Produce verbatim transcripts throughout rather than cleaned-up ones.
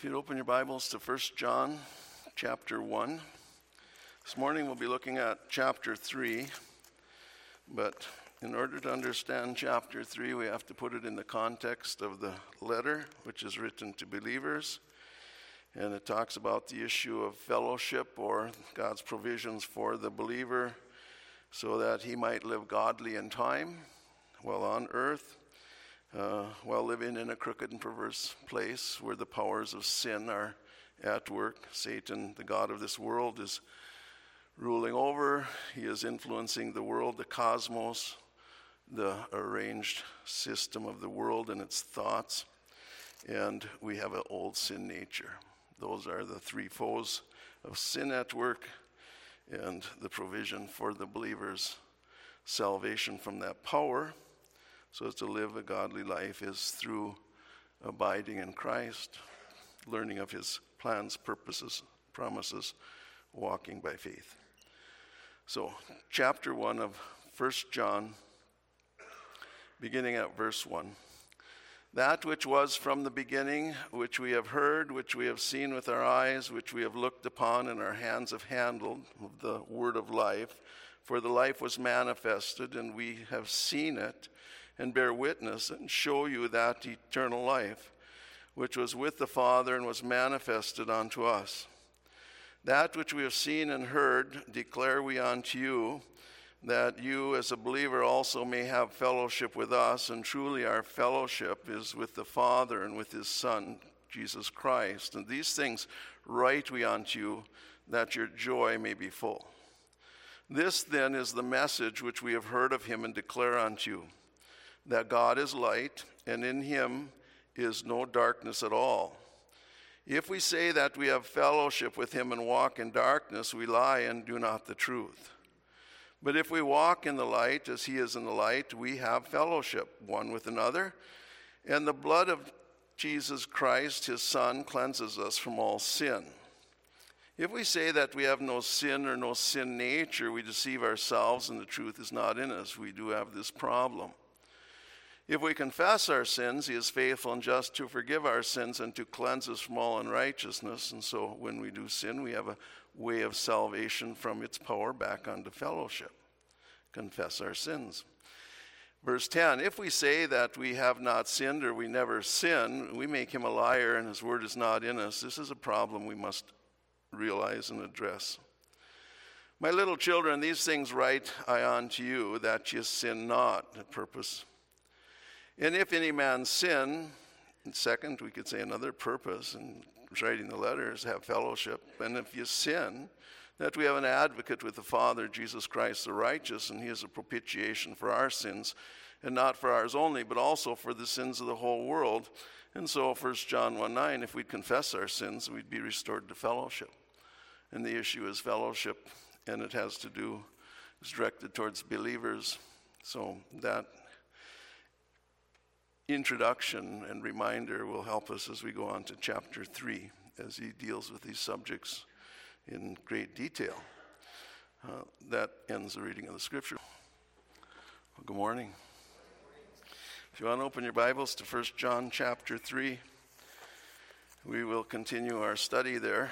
If you'd open your Bibles to First John chapter one. This morning we'll be looking at chapter three, but in order to understand chapter three, we have to put it in the context of the letter, which is written to believers. And it talks about the issue of fellowship, or God's provisions for the believer so that he might live godly in time while on earth, uh, while living in a crooked and perverse place where the powers of sin are at work. Satan, the god of this world, is ruling over. He is influencing the world, the cosmos, the arranged system of the world and its thoughts. And we have an old sin nature. Those are the three foes of sin at work, and the provision for the believer's salvation from that power, so as to live a godly life, is through abiding in Christ, learning of his plans, purposes, promises, walking by faith. So, chapter one of First John, beginning at verse one. That which was from the beginning, which we have heard, which we have seen with our eyes, which we have looked upon and our hands have handled, the word of life. For the life was manifested, and we have seen it, and bear witness, and show you that eternal life, which was with the Father and was manifested unto us. That which we have seen and heard declare we unto you, that you as a believer also may have fellowship with us, and truly our fellowship is with the Father and with his Son, Jesus Christ. And these things write we unto you, that your joy may be full. This then is the message which we have heard of him and declare unto you, that God is light, and in him is no darkness at all. If we say that we have fellowship with him and walk in darkness, we lie and do not the truth. But if we walk in the light as he is in the light, we have fellowship one with another. And the blood of Jesus Christ, his Son, cleanses us from all sin. If we say that we have no sin or no sin nature, we deceive ourselves and the truth is not in us. We do have this problem. If we confess our sins, he is faithful and just to forgive our sins and to cleanse us from all unrighteousness. And so when we do sin, we have a way of salvation from its power back unto fellowship. Confess our sins. Verse ten, if we say that we have not sinned or we never sin, we make him a liar and his word is not in us. This is a problem we must realize and address. My little children, these things write I unto you, that ye sin not. The purpose. And if any man sin, and second, we could say another purpose in writing the letters, have fellowship. And if you sin, that we have an advocate with the Father, Jesus Christ the righteous, and he is a propitiation for our sins, and not for ours only, but also for the sins of the whole world. And so First John one nine, if we'd confess our sins, we'd be restored to fellowship. And the issue is fellowship, and it has to do, is directed towards believers. So that introduction and reminder will help us as we go on to chapter three, as he deals with these subjects in great detail. Uh, that ends the reading of the scripture. Well, good morning. If you want to open your Bibles to First John chapter three, we will continue our study there.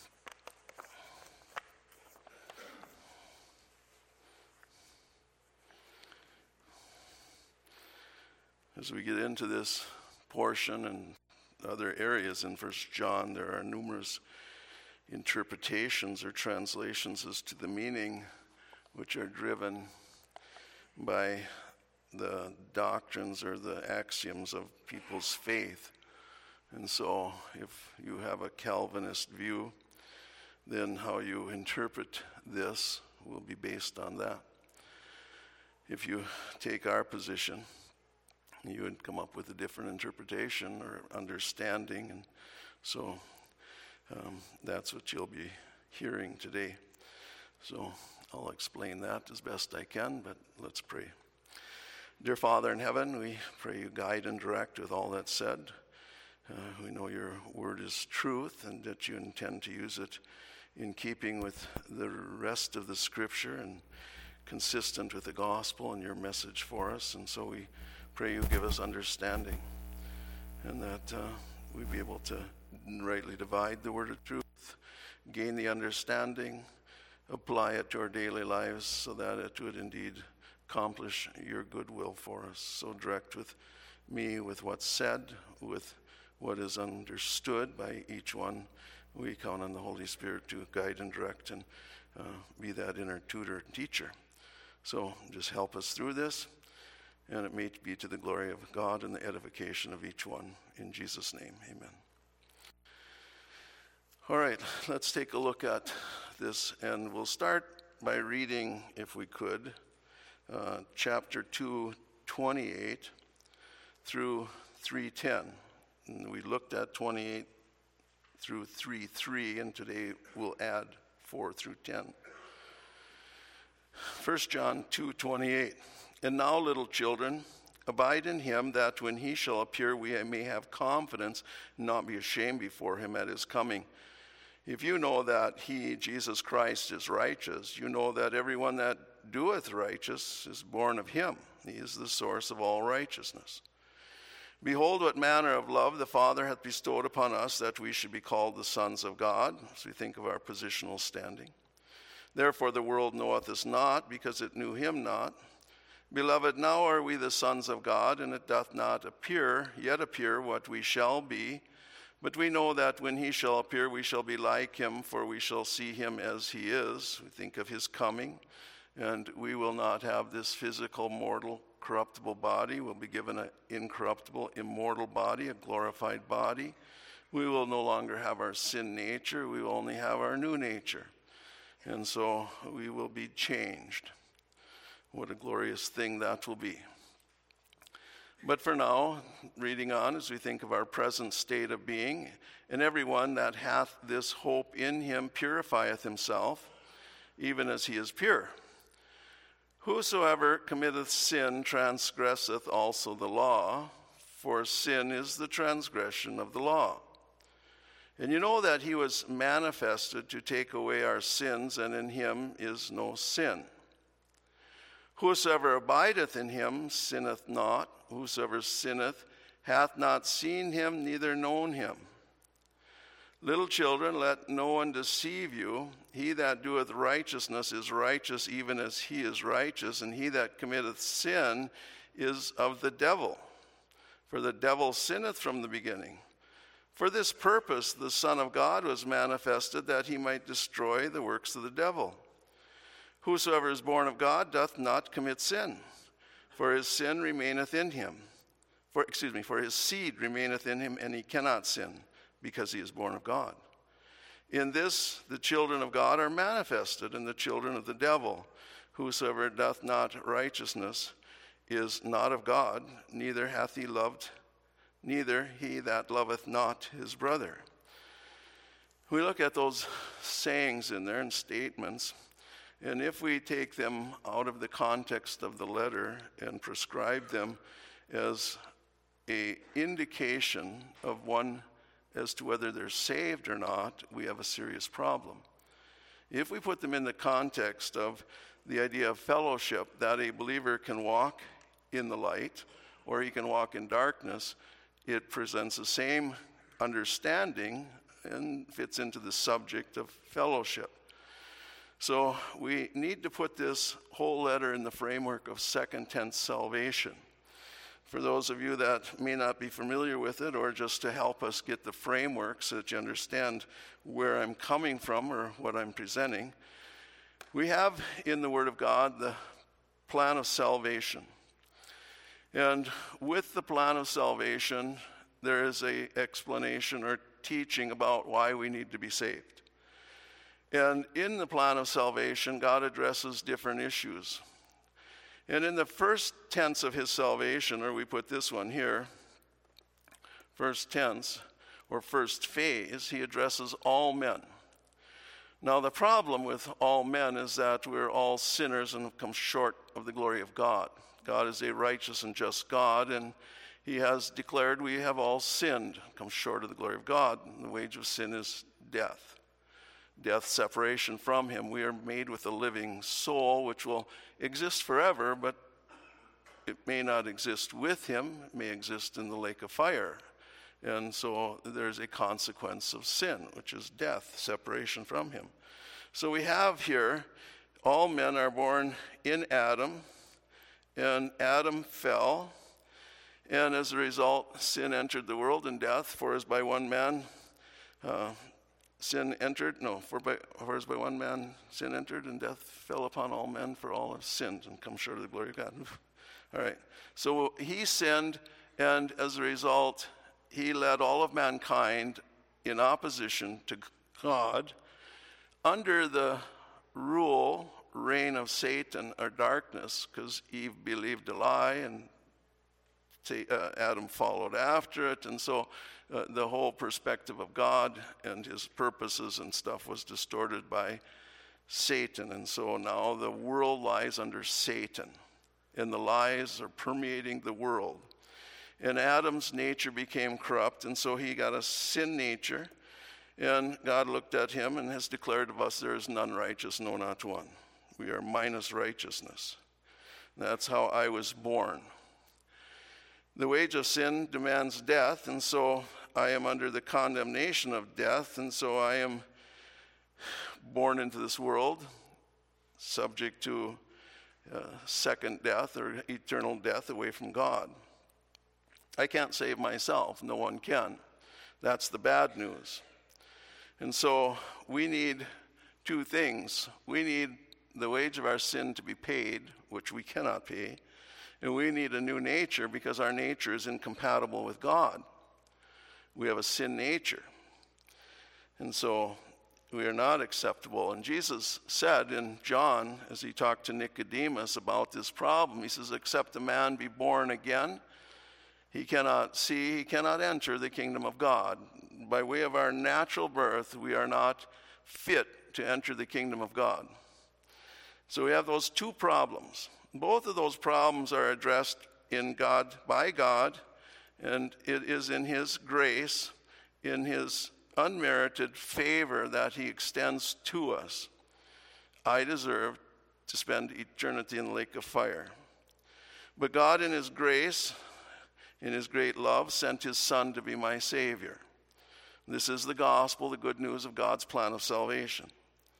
As we get into this portion and other areas in First John, there are numerous interpretations or translations as to the meaning, which are driven by the doctrines or the axioms of people's faith. And so if you have a Calvinist view, then how you interpret this will be based on that. If you take our position, you would come up with a different interpretation or understanding. And so um, that's what you'll be hearing today. So I'll explain that as best I can, but let's pray. Dear Father in heaven, we pray you guide and direct with all that's said. Uh, we know your word is truth and that you intend to use it in keeping with the rest of the scripture and consistent with the gospel and your message for us. And so we pray you give us understanding and that uh, we'd be able to rightly divide the word of truth, gain the understanding, apply it to our daily lives so that it would indeed accomplish your good will for us. So direct with me with what's said, with what is understood by each one. We count on the Holy Spirit to guide and direct and uh, be that inner tutor and teacher. So just help us through this, and it may be to the glory of God and the edification of each one. In Jesus' name, amen. All right, let's take a look at this, and we'll start by reading, if we could, uh, chapter two, twenty-eight through three ten. And we looked at twenty-eight through three three, and today we'll add four through ten. First John two twenty-eight. And now, little children, abide in him, that when he shall appear, we may have confidence and not be ashamed before him at his coming. If you know that he, Jesus Christ, is righteous, you know that everyone that doeth righteous is born of him. He is the source of all righteousness. Behold, what manner of love the Father hath bestowed upon us, that we should be called the sons of God, as we think of our positional standing. Therefore the world knoweth us not, because it knew him not. Beloved, now are we the sons of God, and it doth not appear, yet appear what we shall be. But we know that when he shall appear, we shall be like him, for we shall see him as he is. We think of his coming, and we will not have this physical, mortal, corruptible body. We'll be given an incorruptible, immortal body, a glorified body. We will no longer have our sin nature. We will only have our new nature. And so we will be changed. What a glorious thing that will be. But for now, reading on as we think of our present state of being, and everyone that hath this hope in him purifieth himself, even as he is pure. Whosoever committeth sin transgresseth also the law, for sin is the transgression of the law. And you know that he was manifested to take away our sins, and in him is no sin. Whosoever abideth in him sinneth not. Whosoever sinneth hath not seen him, neither known him. Little children, let no one deceive you. He that doeth righteousness is righteous, even as he is righteous, and he that committeth sin is of the devil. For the devil sinneth from the beginning. For this purpose the Son of God was manifested, that he might destroy the works of the devil. Whosoever is born of God doth not commit sin, for his sin remaineth in him. For, excuse me, for his seed remaineth in him, and he cannot sin, because he is born of God. In this the children of God are manifested, and the children of the devil. Whosoever doth not righteousness is not of God, neither hath he loved, neither he that loveth not his brother. We look at those sayings in there and statements, and if we take them out of the context of the letter and prescribe them as an indication of one as to whether they're saved or not, we have a serious problem. If we put them in the context of the idea of fellowship, that a believer can walk in the light or he can walk in darkness, it presents the same understanding and fits into the subject of fellowship. So we need to put this whole letter in the framework of second tense salvation. For those of you that may not be familiar with it, or just to help us get the framework so that you understand where I'm coming from or what I'm presenting, we have in the Word of God the plan of salvation. And with the plan of salvation, there is an explanation or teaching about why we need to be saved. And in the plan of salvation, God addresses different issues. And in the first tense of his salvation, or we put this one here, first tense, or first phase, he addresses all men. Now the problem with all men is that we're all sinners and have come short of the glory of God. God is a righteous and just God, and he has declared we have all sinned, come short of the glory of God. And the wage of sin is death. Death, separation from him. We are made with a living soul which will exist forever, but it may not exist with him. It may exist in the lake of fire. And so there's a consequence of sin, which is death, separation from him. So we have here, all men are born in Adam, and Adam fell, and as a result, sin entered the world and death, for as by one man uh, sin entered, no, for, by, for as by one man sin entered, and death fell upon all men, for all have sinned and come short of the glory of God. All right, so he sinned, and as a result, he led all of mankind in opposition to God under the rule, reign of Satan or darkness, because Eve believed a lie and uh, Adam followed after it. And so uh, the whole perspective of God and his purposes and stuff was distorted by Satan. And so now the world lies under Satan, and the lies are permeating the world. And Adam's nature became corrupt, and so he got a sin nature. And God looked at him and has declared of us, there is none righteous, no, not one. We are minus righteousness. That's how I was born. The wage of sin demands death, and so I am under the condemnation of death, and so I am born into this world, subject to uh, second death or eternal death away from God. I can't save myself. No one can. That's the bad news. And so we need two things. We need the wage of our sin to be paid, which we cannot pay. And we need a new nature because our nature is incompatible with God. We have a sin nature. And so we are not acceptable. And Jesus said in John, as he talked to Nicodemus about this problem, he says, except a man be born again, he cannot see, he cannot enter the kingdom of God. By way of our natural birth, we are not fit to enter the kingdom of God. So we have those two problems. Both of those problems are addressed in God, by God, and it is in his grace, in his unmerited favor that he extends to us. I deserve to spend eternity in the lake of fire. But God in his grace, in his great love, sent his Son to be my Savior. This is the gospel, the good news of God's plan of salvation.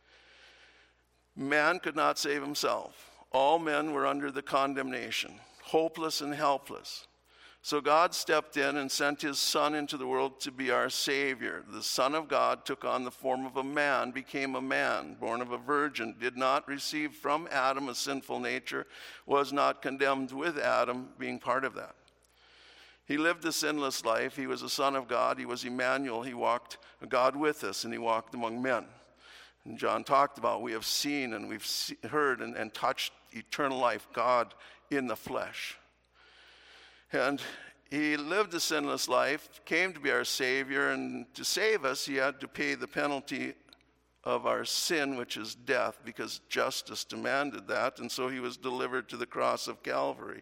Man could not save himself. All men were under the condemnation, hopeless and helpless. So God stepped in and sent his Son into the world to be our Savior. The Son of God took on the form of a man, became a man, born of a virgin, did not receive from Adam a sinful nature, was not condemned with Adam, being part of that. He lived a sinless life. He was a Son of God. He was Emmanuel. He walked God with us, and he walked among men. And John talked about, we have seen and we've see, heard and, and touched eternal life, God in the flesh. And he lived a sinless life, came to be our Savior, and to save us, he had to pay the penalty of our sin, which is death, because justice demanded that, and so he was delivered to the cross of Calvary.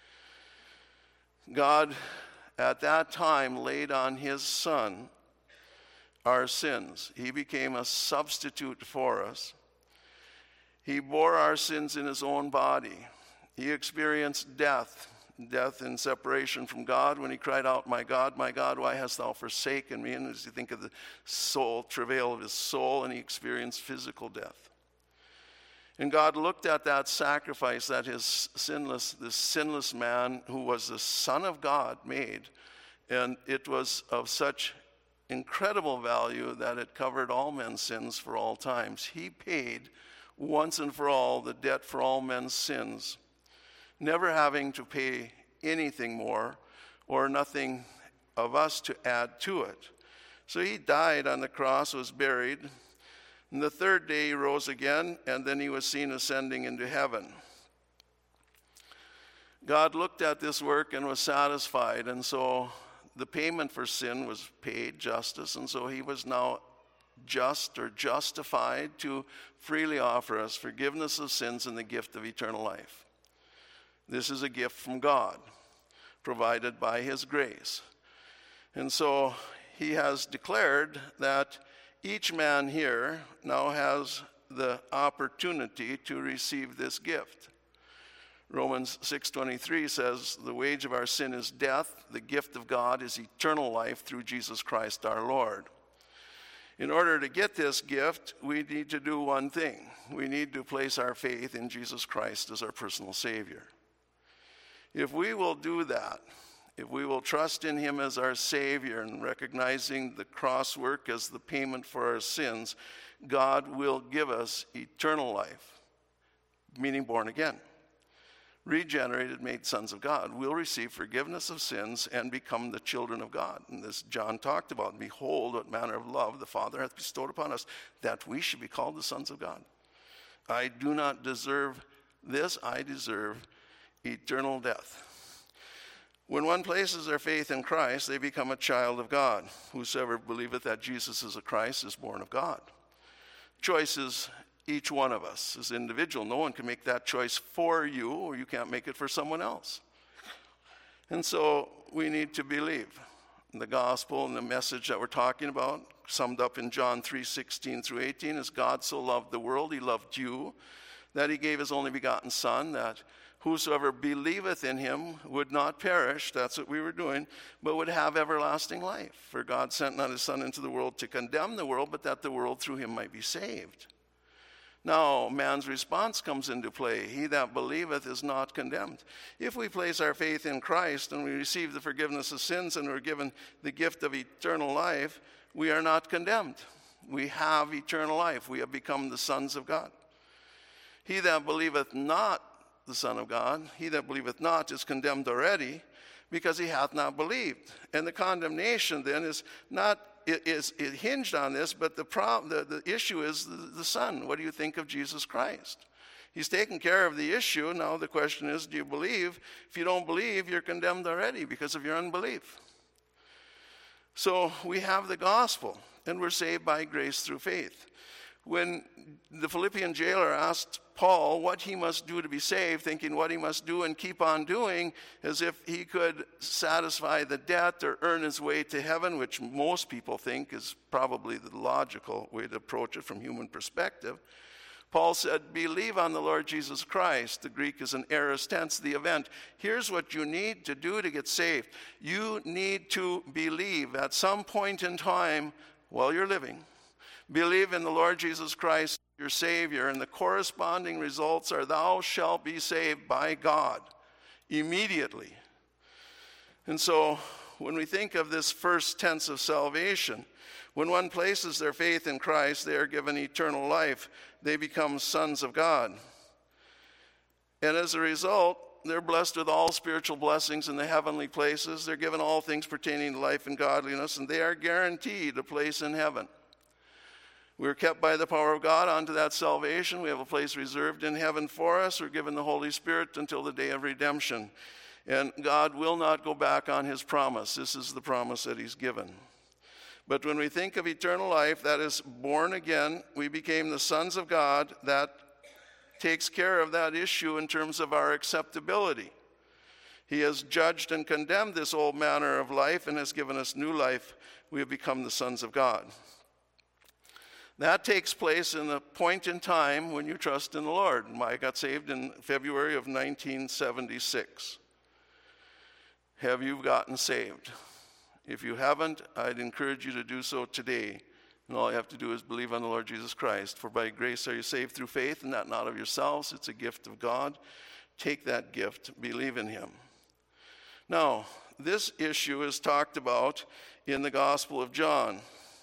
God, at that time, laid on his Son our sins. He became a substitute for us. He bore our sins in his own body. He experienced death, death in separation from God when he cried out, my God, my God, why hast thou forsaken me? And as you think of the soul, travail of his soul, and he experienced physical death. And God looked at that sacrifice that his sinless, this sinless man who was the Son of God made, and it was of such incredible value that it covered all men's sins for all times. He paid once and for all the debt for all men's sins, never having to pay anything more or nothing of us to add to it. So he died on the cross, was buried. And the third day he rose again, and then he was seen ascending into heaven. God looked at this work and was satisfied, and so the payment for sin was paid, justice, and so he was now just or justified to freely offer us forgiveness of sins and the gift of eternal life. This is a gift from God, provided by his grace. And so he has declared that each man here now has the opportunity to receive this gift. Romans six twenty-three says, the wage of our sin is death. The gift of God is eternal life through Jesus Christ our Lord. In order to get this gift, we need to do one thing. We need to place our faith in Jesus Christ as our personal Savior. If we will do that, if we will trust in him as our Savior and recognizing the cross work as the payment for our sins, God will give us eternal life, meaning born again. Regenerated, made sons of God, will receive forgiveness of sins and become the children of God. And this John talked about, behold, what manner of love the Father hath bestowed upon us, that we should be called the sons of God. I do not deserve this, I deserve eternal death. When one places their faith in Christ, they become a child of God. Whosoever believeth that Jesus is a Christ is born of God. Choice is each one of us as individual. No one can make that choice for you, or you can't make it for someone else. And so we need to believe the gospel and the message that we're talking about, summed up in John three sixteen through eighteen, is God so loved the world, he loved you, that he gave his only begotten Son, that whosoever believeth in him would not perish, that's what we were doing, but would have everlasting life. For God sent not his Son into the world to condemn the world, but that the world through him might be saved. Now, man's response comes into play. He that believeth is not condemned. If we place our faith in Christ and we receive the forgiveness of sins and we're given the gift of eternal life, we are not condemned. We have eternal life. We have become the sons of God. He that believeth not the Son of God, he that believeth not is condemned already, because he hath not believed. And the condemnation then is not It is it hinged on this, but the, problem, the, the issue is the, the Son. What do you think of Jesus Christ? He's taken care of the issue. Now the question is, do you believe? If you don't believe, you're condemned already because of your unbelief. So we have the gospel, and we're saved by grace through faith. When the Philippian jailer asked Paul what he must do to be saved, thinking what he must do and keep on doing, as if he could satisfy the debt or earn his way to heaven, which most people think is probably the logical way to approach it from human perspective, Paul said, believe on the Lord Jesus Christ. The Greek is an aorist tense, the event. Here's what you need to do to get saved. You need to believe at some point in time while you're living. Believe in the Lord Jesus Christ, your Savior, and the corresponding results are thou shalt be saved by God immediately. And so when we think of this first tense of salvation, when one places their faith in Christ, they are given eternal life. They become sons of God. And as a result, they're blessed with all spiritual blessings in the heavenly places. They're given all things pertaining to life and godliness, and they are guaranteed a place in heaven. We're kept by the power of God unto that salvation. We have a place reserved in heaven for us. We're given the Holy Spirit until the day of redemption. And God will not go back on his promise. This is the promise that he's given. But when we think of eternal life, that is born again, we became the sons of God. That takes care of that issue in terms of our acceptability. He has judged and condemned this old manner of life and has given us new life. We have become the sons of God. That takes place in the point in time when you trust in the Lord. I got saved in February of nineteen seventy-six. Have you gotten saved? If you haven't, I'd encourage you to do so today. And all you have to do is believe on the Lord Jesus Christ. For by grace are you saved through faith, and that not of yourselves. It's a gift of God. Take that gift. Believe in him. Now, this issue is talked about in the Gospel of John.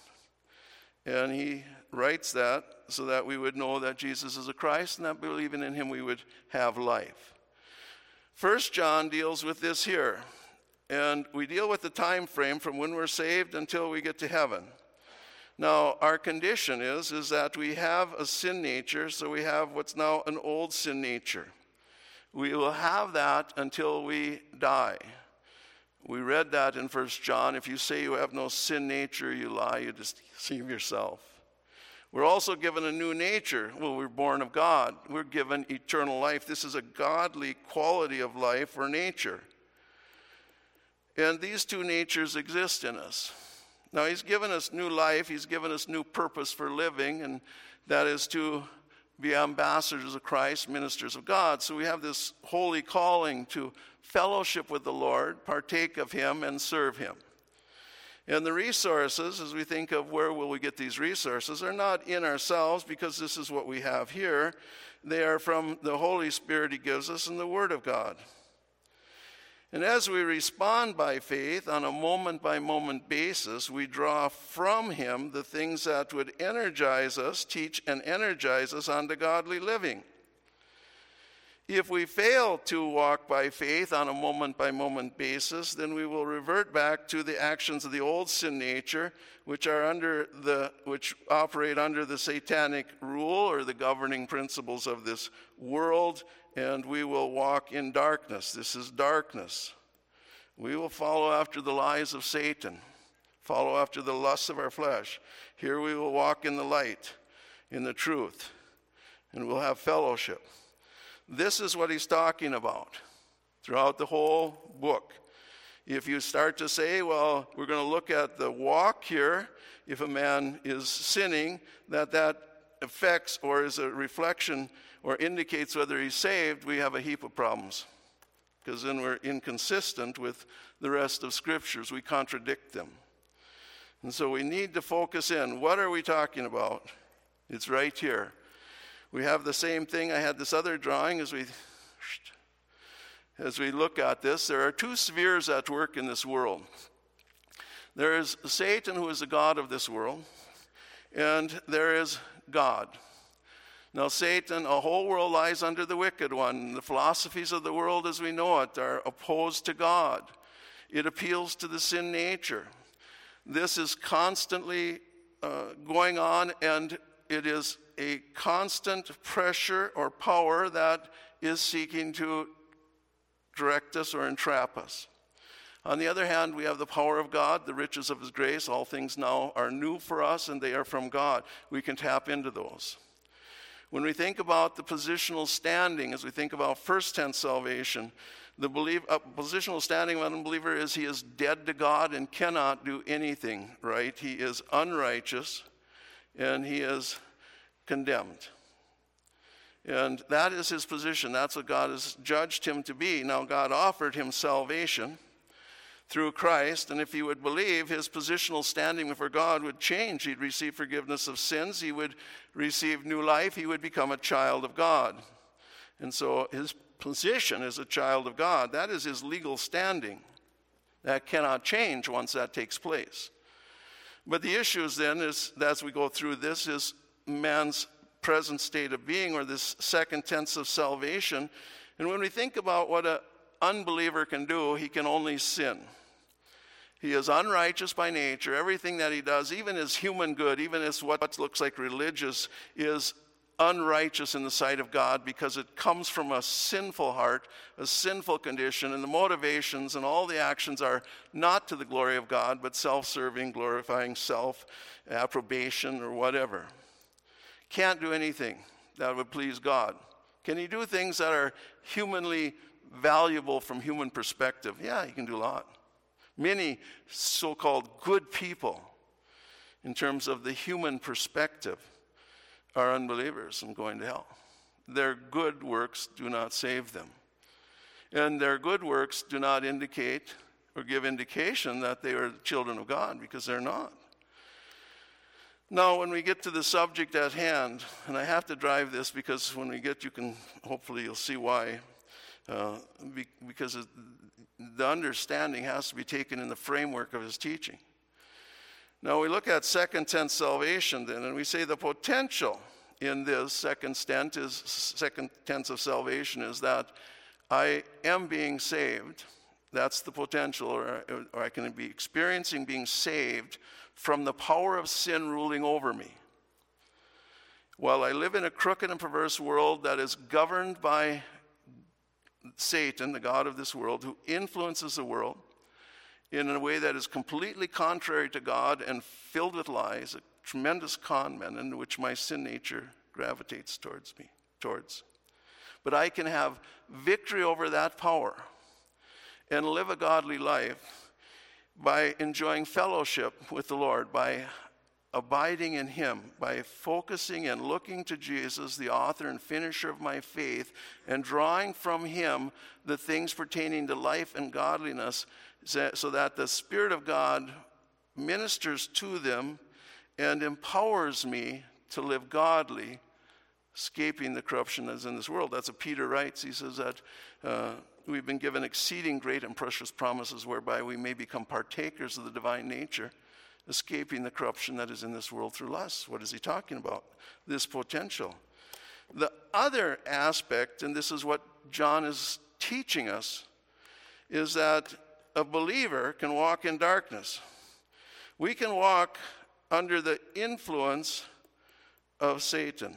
And he writes that so that we would know that Jesus is a Christ, and that believing in him we would have life. First John deals with this here. And we deal with the time frame from when we're saved until we get to heaven. Now, our condition is, is that we have a sin nature, so we have what's now an old sin nature. We will have that until we die. We read that in First John. If you say you have no sin nature, you lie, you deceive yourself. We're also given a new nature. Well, we're born of God. We're given eternal life. This is a godly quality of life or nature. And these two natures exist in us. Now, he's given us new life. He's given us new purpose for living, and that is to be ambassadors of Christ, ministers of God. So we have this holy calling to fellowship with the Lord, partake of him, and serve him. And the resources, as we think of where will we get these resources, are not in ourselves, because this is what we have here. They are from the Holy Spirit he gives us and the Word of God. And as we respond by faith on a moment-by-moment basis, we draw from him the things that would energize us, teach and energize us unto godly living. If we fail to walk by faith on a moment-by-moment basis, then we will revert back to the actions of the old sin nature, which are under the which operate under the satanic rule or the governing principles of this world, and we will walk in darkness. This is darkness. We will follow after the lies of Satan, follow after the lusts of our flesh. Here we will walk in the light, in the truth, and we'll have fellowship. This is what he's talking about throughout the whole book. If you start to say, well, we're going to look at the walk here, if a man is sinning, that that affects or is a reflection or indicates whether he's saved, we have a heap of problems. Because then we're inconsistent with the rest of scriptures. We contradict them. And so we need to focus in. What are we talking about? It's right here. We have the same thing. I had this other drawing as we as we look at this. There are two spheres at work in this world. There is Satan, who is the god of this world, and there is God. Now Satan, a whole world lies under the wicked one. The philosophies of the world as we know it are opposed to God. It appeals to the sin nature. This is constantly uh, going on, and it is a constant pressure or power that is seeking to direct us or entrap us. On the other hand, we have the power of God, the riches of his grace. All things now are new for us, and they are from God. We can tap into those. When we think about the positional standing, as we think about first tense salvation, the believe, uh, positional standing of an unbeliever is he is dead to God and cannot do anything right. He is unrighteous, and he is condemned. And that is his position. That's what God has judged him to be. Now, God offered him salvation through Christ, and if he would believe, his positional standing before God would change. He'd receive forgiveness of sins. He would receive new life. He would become a child of God. And so his position as a child of God, that is his legal standing. That cannot change once that takes place. But the issues then is, as we go through this, is man's present state of being, or this second tense of salvation. And when we think about what an unbeliever can do, he can only sin. He is unrighteous by nature. Everything that he does, even his human good, even his what looks like religious, is unrighteous in the sight of God, because it comes from a sinful heart, a sinful condition, and the motivations and all the actions are not to the glory of God, but self-serving, glorifying self, approbation, or whatever. Can't do anything that would please God. Can he do things that are humanly valuable from human perspective? Yeah, he can do a lot. Many so-called good people, in terms of the human perspective, are unbelievers and going to hell. Their good works do not save them. And their good works do not indicate or give indication that they are children of God, because they're not. Now, when we get to the subject at hand, and I have to drive this because when we get, you can, hopefully you'll see why, uh, be, because it, the understanding has to be taken in the framework of his teaching. Now, we look at second tense salvation then, and we say the potential in this second tense is second tense of salvation is that I am being saved. That's the potential, or, or I can be experiencing being saved from the power of sin ruling over me. While I live in a crooked and perverse world that is governed by Satan, the god of this world, who influences the world in a way that is completely contrary to God and filled with lies, a tremendous con man in which my sin nature gravitates towards me, towards. But I can have victory over that power and live a godly life by enjoying fellowship with the Lord, by abiding in him, by focusing and looking to Jesus, the author and finisher of my faith, and drawing from him the things pertaining to life and godliness, so that the Spirit of God ministers to them and empowers me to live godly, escaping the corruption that is in this world. That's what Peter writes. He says that uh, we've been given exceeding great and precious promises whereby we may become partakers of the divine nature, escaping the corruption that is in this world through lust. What is he talking about? This potential. The other aspect, and this is what John is teaching us, is that a believer can walk in darkness. We can walk under the influence of Satan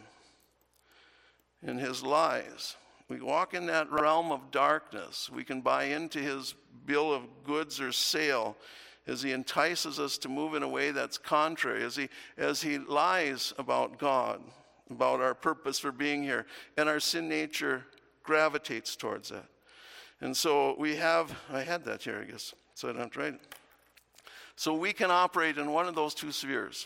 and his lies. We walk in that realm of darkness. We can buy into his bill of goods or sale as he entices us to move in a way that's contrary, as he, as he lies about God, about our purpose for being here, and our sin nature gravitates towards that. And so we have, I had that here, I guess, so I don't have to write it. So we can operate in one of those two spheres.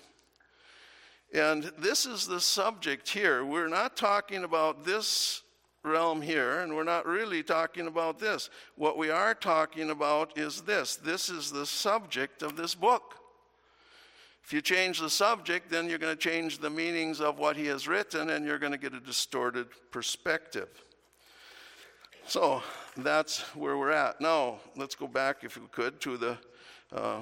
And this is the subject here. We're not talking about this realm here, and we're not really talking about this. What we are talking about is this. This is the subject of this book. If you change the subject, then you're going to change the meanings of what he has written, and you're going to get a distorted perspective. So that's where we're at. Now, let's go back, if we could, to the uh,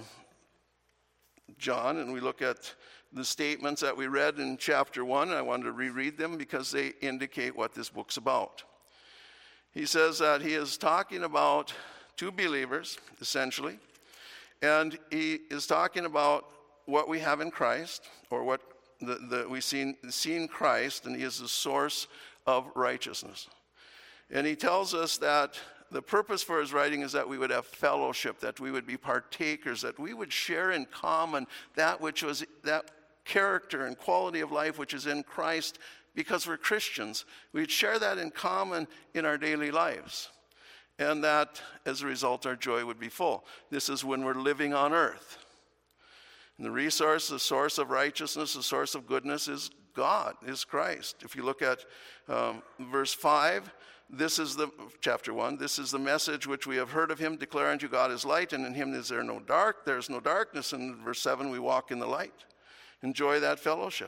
John, and we look at the statements that we read in chapter one. I wanted to reread them because they indicate what this book's about. He says that he is talking about two believers, essentially, and he is talking about what we have in Christ, or what the, the, we've seen, seen Christ, and he is the source of righteousness. And he tells us that the purpose for his writing is that we would have fellowship, that we would be partakers, that we would share in common that which was that character and quality of life which is in Christ, because we're Christians. We'd share that in common in our daily lives, and that as a result our joy would be full. This is when we're living on earth. And the resource, the source of righteousness, the source of goodness is God, is Christ. If you look at um, verse five, this is the, chapter one, this is the message which we have heard of him, declare unto God is light, and in him is there no dark, there's no darkness. And verse seven, we walk in the light. Enjoy that fellowship.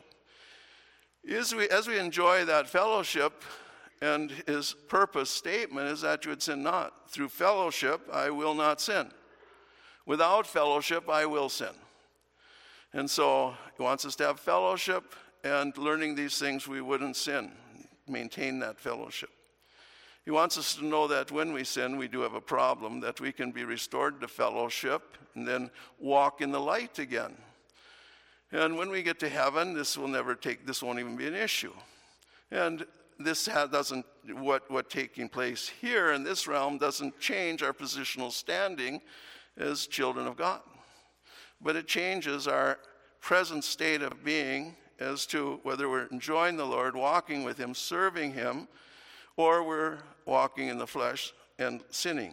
As we, as we enjoy that fellowship, and his purpose statement is that you would sin not. Through fellowship, I will not sin. Without fellowship, I will sin. And so he wants us to have fellowship, and learning these things, we wouldn't sin. Maintain that fellowship. He wants us to know that when we sin, we do have a problem, that we can be restored to fellowship and then walk in the light again. And when we get to heaven, this will never take, this won't even be an issue. And this doesn't, what, what taking place here in this realm doesn't change our positional standing as children of God. But it changes our present state of being as to whether we're enjoying the Lord, walking with him, serving him, or we're walking in the flesh and sinning.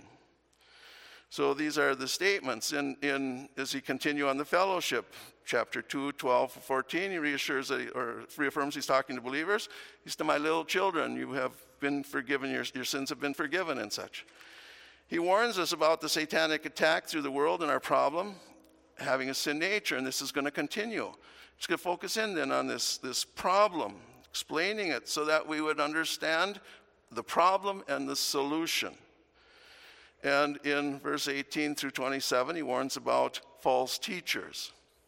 So these are the statements. In, in as he continue on the fellowship, chapter two, twelve, fourteen, he reassures that he, or reaffirms he's talking to believers. He's to my little children, you have been forgiven, your, your sins have been forgiven, and such. He warns us about the satanic attack through the world and our problem, having a sin nature, and this is going to continue. Just going to focus in then on this, this problem, explaining it so that we would understand the problem and the solution. And in verse eighteen through twenty-seven, he warns about false teachers.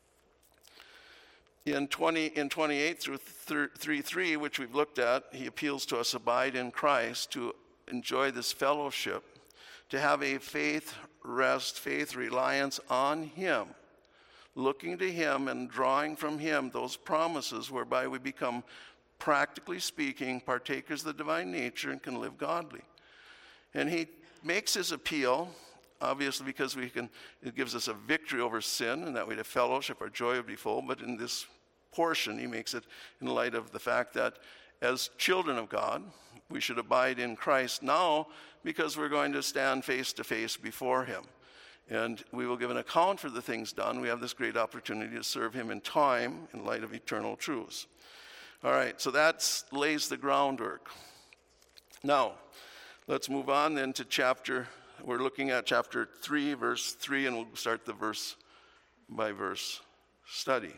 In twenty, in twenty-eight through three three, which we've looked at, he appeals to us, abide in Christ, to enjoy this fellowship, to have a faith rest, faith reliance on him, looking to him and drawing from him those promises whereby we become, practically speaking, partakers of the divine nature and can live godly. And he makes his appeal, obviously because we can, it gives us a victory over sin, and that we'd have fellowship, our joy would be full. But in this portion, he makes it in light of the fact that as children of God, we should abide in Christ now, because we're going to stand face to face before him. And we will give an account for the things done. We have this great opportunity to serve him in time in light of eternal truths. All right, so that lays the groundwork. Now, let's move on then to chapter, we're looking at chapter three, verse three, and we'll start the verse by verse study.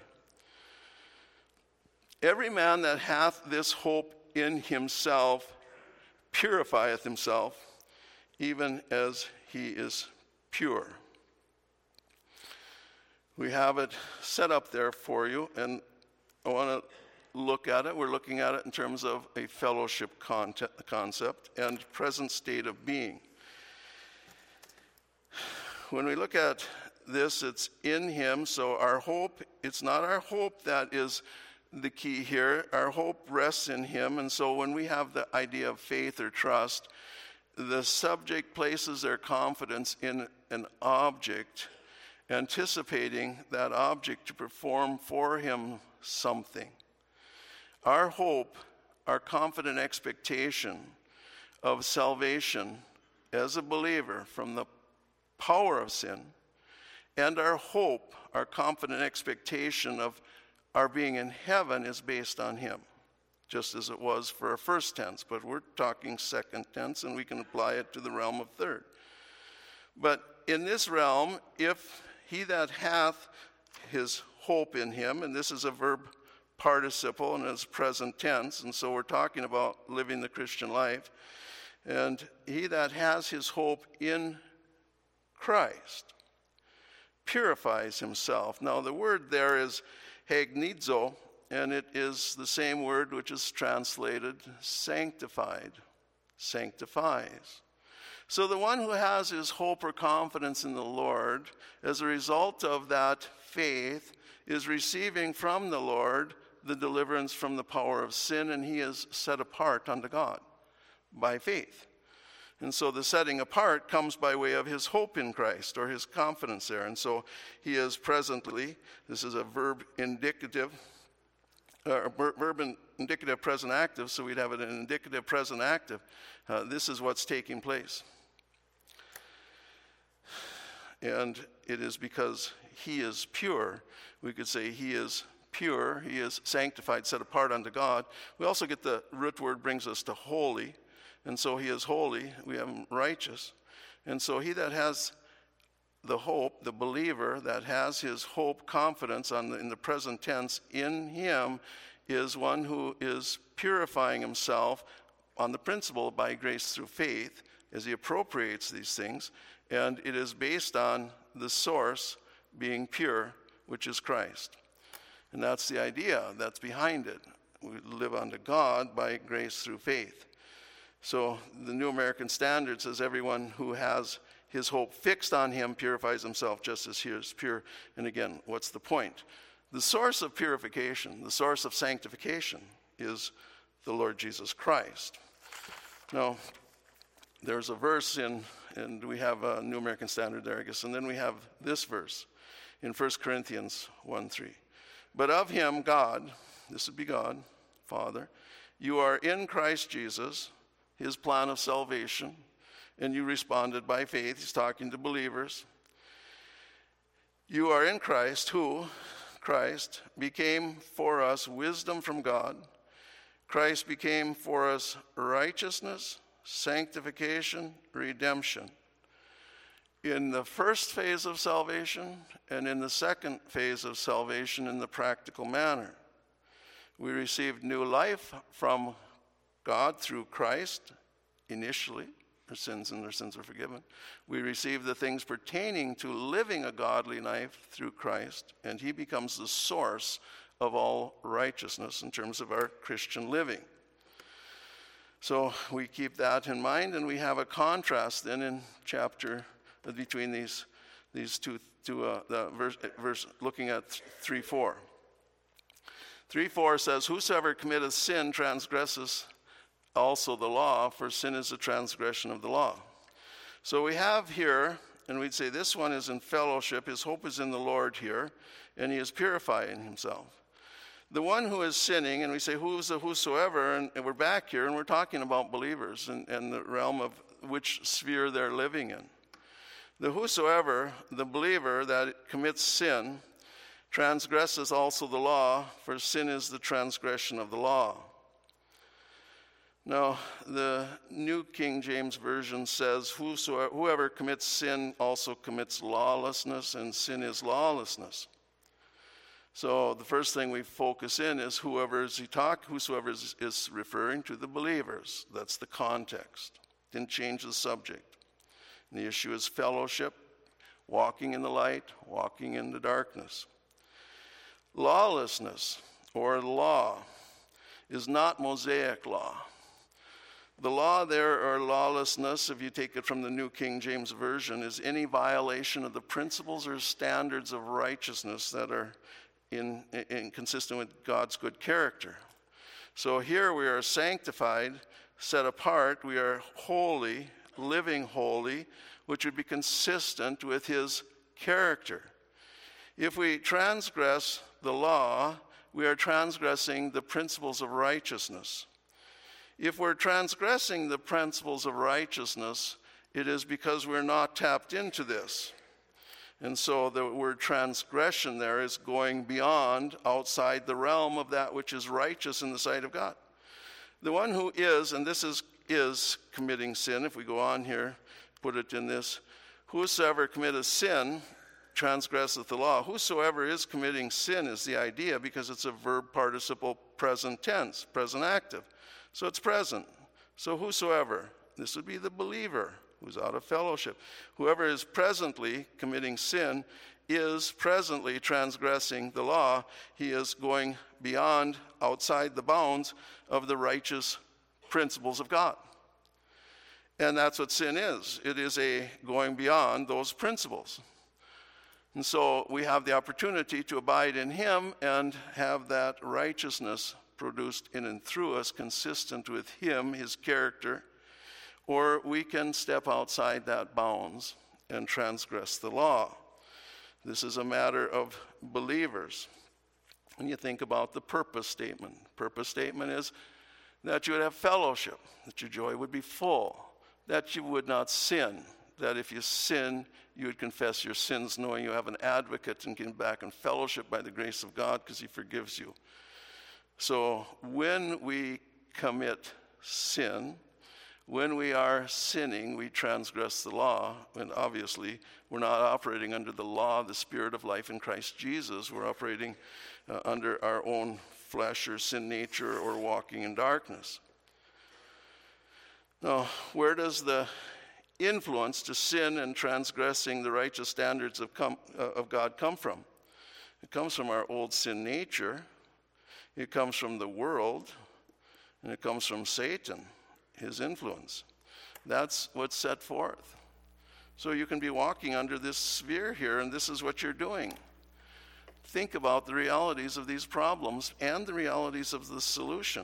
Every man that hath this hope in himself purifieth himself, even as he is pure. We have it set up there for you, and I want to look at it. We're looking at it in terms of a fellowship concept and present state of being. When we look at this, it's in him, so our hope, it's not our hope that is the key here. Our hope rests in him, and so when we have the idea of faith or trust, the subject places their confidence in an object, anticipating that object to perform for him something. Our hope, our confident expectation of salvation as a believer from the power of sin, and our hope, our confident expectation of our being in heaven is based on him, just as it was for our first tense, but we're talking second tense, and we can apply it to the realm of third. But in this realm, if he that hath his hope in him, and this is a verb participle and it's present tense, and so we're talking about living the Christian life, and he that has his hope in Christ purifies himself. Now the word there is hagnizo, and it is the same word which is translated sanctified, sanctifies. So the one who has his hope or confidence in the Lord, as a result of that faith, is receiving from the Lord the deliverance from the power of sin, and he is set apart unto God by faith. And so the setting apart comes by way of his hope in Christ, or his confidence there. And so he is presently, this is a verb indicative, uh, verb indicative present active, so we'd have it in indicative present active. Uh, this is what's taking place. And it is because he is pure. We could say he is pure, he is sanctified, set apart unto God. We also get the root word brings us to holy. And so he is holy, we have him righteous. And so he that has the hope, the believer that has his hope, confidence on the, in the present tense in him, is one who is purifying himself on the principle by grace through faith as he appropriates these things. And it is based on the source being pure, which is Christ. And that's the idea that's behind it. We live unto God by grace through faith. So the New American Standard says everyone who has his hope fixed on him purifies himself just as he is pure. And again, what's the point? The source of purification, the source of sanctification is the Lord Jesus Christ. Now, there's a verse in, and we have a New American Standard there, I guess, and then we have this verse in First Corinthians one three. But of him, God, this would be God, Father, you are in Christ Jesus, his plan of salvation, and you responded by faith. He's talking to believers. You are in Christ, who, Christ, became for us wisdom from God. Christ became for us righteousness, sanctification, redemption. In the first phase of salvation and in the second phase of salvation in the practical manner. We received new life from God through Christ initially. Our sins and our sins are forgiven. We receive the things pertaining to living a godly life through Christ, and he becomes the source of all righteousness in terms of our Christian living. So we keep that in mind, and we have a contrast then in chapter between these these two, two uh, the verse, verse looking at three four. three four says, whosoever committeth sin transgresses also the law, for sin is a transgression of the law. So we have here, and we'd say this one is in fellowship, his hope is in the Lord here, and he is purifying himself. The one who is sinning, and we say who's the whosoever, and, and we're back here, and we're talking about believers and, and the realm of which sphere they're living in. The whosoever, the believer that commits sin, transgresses also the law, for sin is the transgression of the law. Now, the New King James Version says, whosoever, whoever commits sin also commits lawlessness, and sin is lawlessness. So the first thing we focus in is whoever is he talk, whosoever is, is referring to the believers. That's the context. Didn't change the subject. And the issue is fellowship, walking in the light, walking in the darkness. Lawlessness, or law, is not Mosaic law. The law there, or lawlessness, if you take it from the New King James Version, is any violation of the principles or standards of righteousness that are in, in consistent with God's good character. So here we are sanctified, set apart, we are holy, living holy, which would be consistent with his character. If we transgress the law, we are transgressing the principles of righteousness. If we're transgressing the principles of righteousness, it is because we're not tapped into this. And so the word transgression there is going beyond, outside the realm of that which is righteous in the sight of God. The one who is, and this is, is committing sin, if we go on here, put it in this, whosoever committeth sin transgresseth the law. Whosoever is committing sin is the idea, because it's a verb participle present tense, present active. So it's present. So whosoever, this would be the believer who's out of fellowship. Whoever is presently committing sin is presently transgressing the law. He is going beyond, outside the bounds of the righteous principles of God. And that's what sin is. It is a going beyond those principles. And so we have the opportunity to abide in him and have that righteousness produced in and through us, consistent with him, his character, or we can step outside that bounds and transgress the law. This is a matter of believers. When you think about the purpose statement, purpose statement is that you would have fellowship, that your joy would be full, that you would not sin, that if you sin, you would confess your sins, knowing you have an advocate and get back in fellowship by the grace of God because he forgives you. So when we commit sin, when we are sinning, we transgress the law. And obviously, we're not operating under the law of the Spirit of life in Christ Jesus. We're operating uh, under our own flesh or sin nature, or walking in darkness. Now, where does the influence to sin and transgressing the righteous standards of, com- uh, of God come from? It comes from our old sin nature. It comes from the world, and it comes from Satan, his influence. That's what's set forth. So you can be walking under this sphere here, and this is what you're doing. Think about the realities of these problems and the realities of the solution.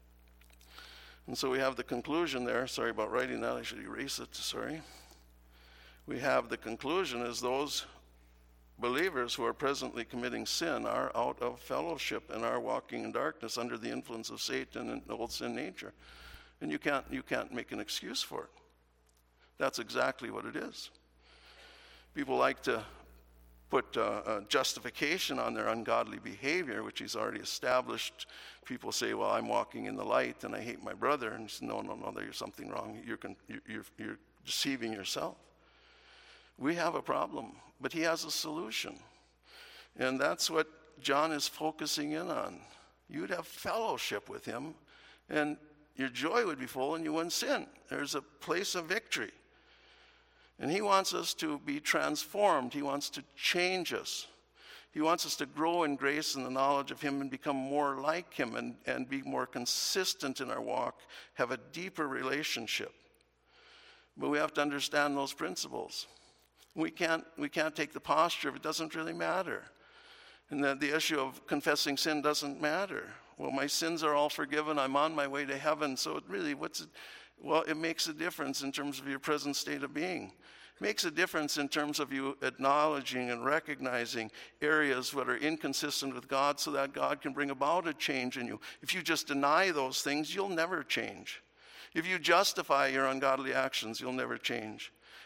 And so we have the conclusion there. Sorry about writing that. I should erase it. Sorry. We have the conclusion as those believers who are presently committing sin are out of fellowship and are walking in darkness under the influence of Satan and the old sin nature. And you can't, you can't make an excuse for it. That's exactly what it is. People like to put uh, a justification on their ungodly behavior, which he's already established. People say, well, I'm walking in the light and I hate my brother. And say, no, no, no, there's something wrong. You're, you're, you're deceiving yourself. We have a problem, but he has a solution. And that's what John is focusing in on. You'd have fellowship with him, and your joy would be full, and you wouldn't sin. There's a place of victory. And he wants us to be transformed. He wants to change us. He wants us to grow in grace and the knowledge of him and become more like him and, and be more consistent in our walk, have a deeper relationship. But we have to understand those principles. We can't, we can't take the posture of it doesn't really matter. And that the issue of confessing sin doesn't matter. Well, my sins are all forgiven. I'm on my way to heaven. So it really, what's it? Well, it makes a difference in terms of your present state of being. It makes a difference in terms of you acknowledging and recognizing areas that are inconsistent with God so that God can bring about a change in you. If you just deny those things, you'll never change. If you justify your ungodly actions, you'll never change.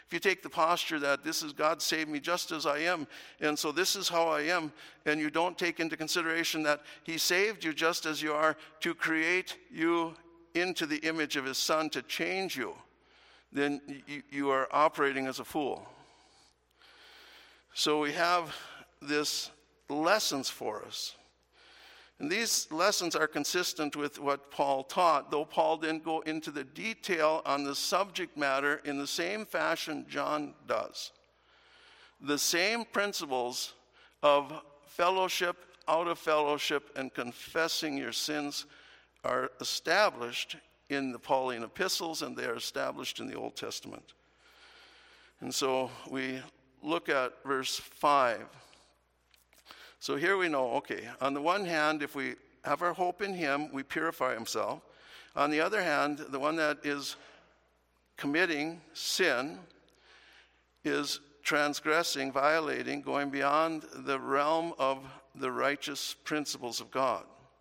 If you take the posture that this is God saved me just as I am, and so this is how I am, and you don't take into consideration that he saved you just as you are to create you into the image of his Son, to change you, then you, you are operating as a fool. So we have this lessons for us. And these lessons are consistent with what Paul taught, though Paul didn't go into the detail on the subject matter in the same fashion John does. The same principles of fellowship, out of fellowship, and confessing your sins are established in the Pauline epistles, and they are established in the Old Testament. And so we look at verse five. So here we know, okay, on the one hand, if we have our hope in him, we purify himself. On the other hand, the one that is committing sin is transgressing, violating, going beyond the realm of the righteous principles of God.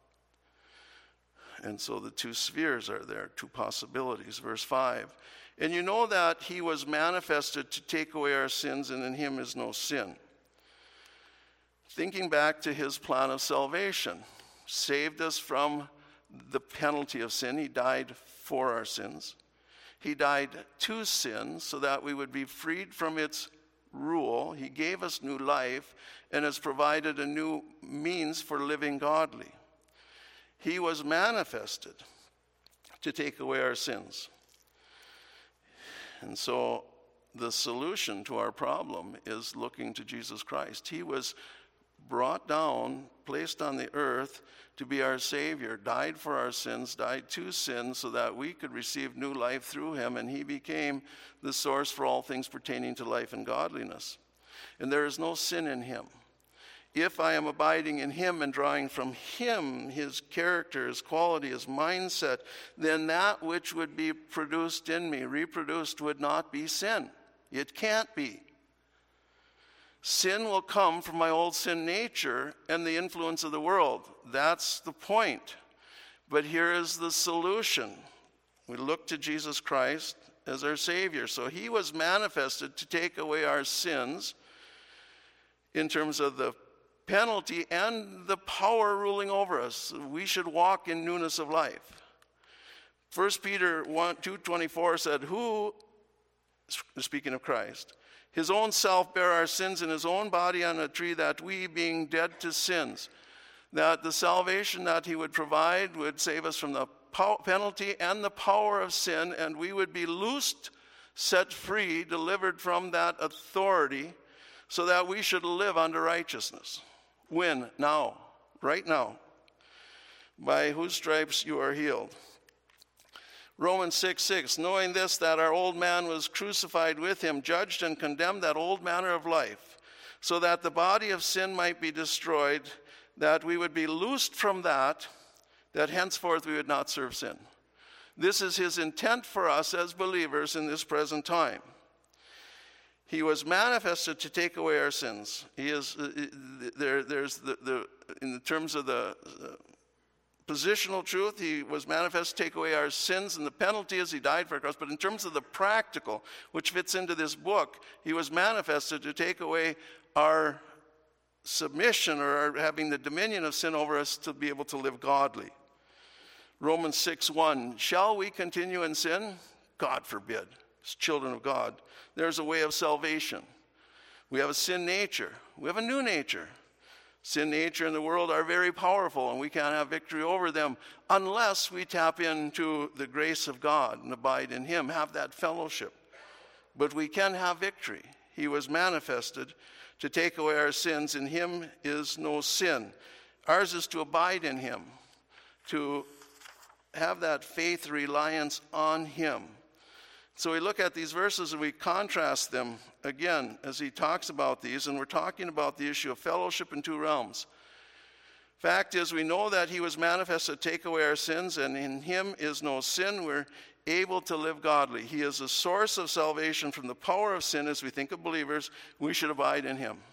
And so the two spheres are there, two possibilities. Verse five, and you know that he was manifested to take away our sins, and in him is no sin. Thinking back to his plan of salvation, saved us from the penalty of sin. He died for our sins. He died to sin so that we would be freed from its rule. He gave us new life and has provided a new means for living godly. He was manifested to take away our sins. And so the solution to our problem is looking to Jesus Christ. He was brought down, placed on the earth to be our Savior, died for our sins, died to sin so that we could receive new life through him, and he became the source for all things pertaining to life and godliness. And there is no sin in him. If I am abiding in him and drawing from him, his character, his quality, his mindset, then that which would be produced in me, reproduced, would not be sin. It can't be. Sin will come from my old sin nature and the influence of the world. That's the point. But here is the solution. We look to Jesus Christ as our Savior. So he was manifested to take away our sins in terms of the penalty and the power ruling over us. We should walk in newness of life. First Peter two twenty-four said, who, speaking of Christ, his own self bare our sins in his own body on a tree, that we, being dead to sins, that the salvation that he would provide would save us from the penalty and the power of sin, and we would be loosed, set free, delivered from that authority, so that we should live unto righteousness. When? Now. Right now. By whose stripes you are healed. Romans six six, knowing this, that our old man was crucified with him, judged and condemned, that old manner of life, so that the body of sin might be destroyed, that we would be loosed from that, that henceforth we would not serve sin. This is his intent for us as believers in this present time. He was manifested to take away our sins. He is uh, there. There's the, the in the terms of the uh, positional truth, he was manifest to take away our sins, and the penalty is he died for our cross. But in terms of the practical, which fits into this book, he was manifested to take away our submission, or our having the dominion of sin over us, to be able to live godly. Romans six one, shall we continue in sin? God forbid. As children of God, there's a way of salvation. We have a sin nature. We have a new nature. Sin nature and the world are very powerful, and we can't have victory over them unless we tap into the grace of God and abide in him, have that fellowship. But we can have victory. He was manifested to take away our sins. In him is no sin. Ours is to abide in him, to have that faith reliance on him. So we look at these verses and we contrast them again as he talks about these, and we're talking about the issue of fellowship in two realms. Fact is, we know that he was manifested to take away our sins, and in him is no sin. We're able to live godly. He is a source of salvation from the power of sin. As we think of believers, we should abide in him.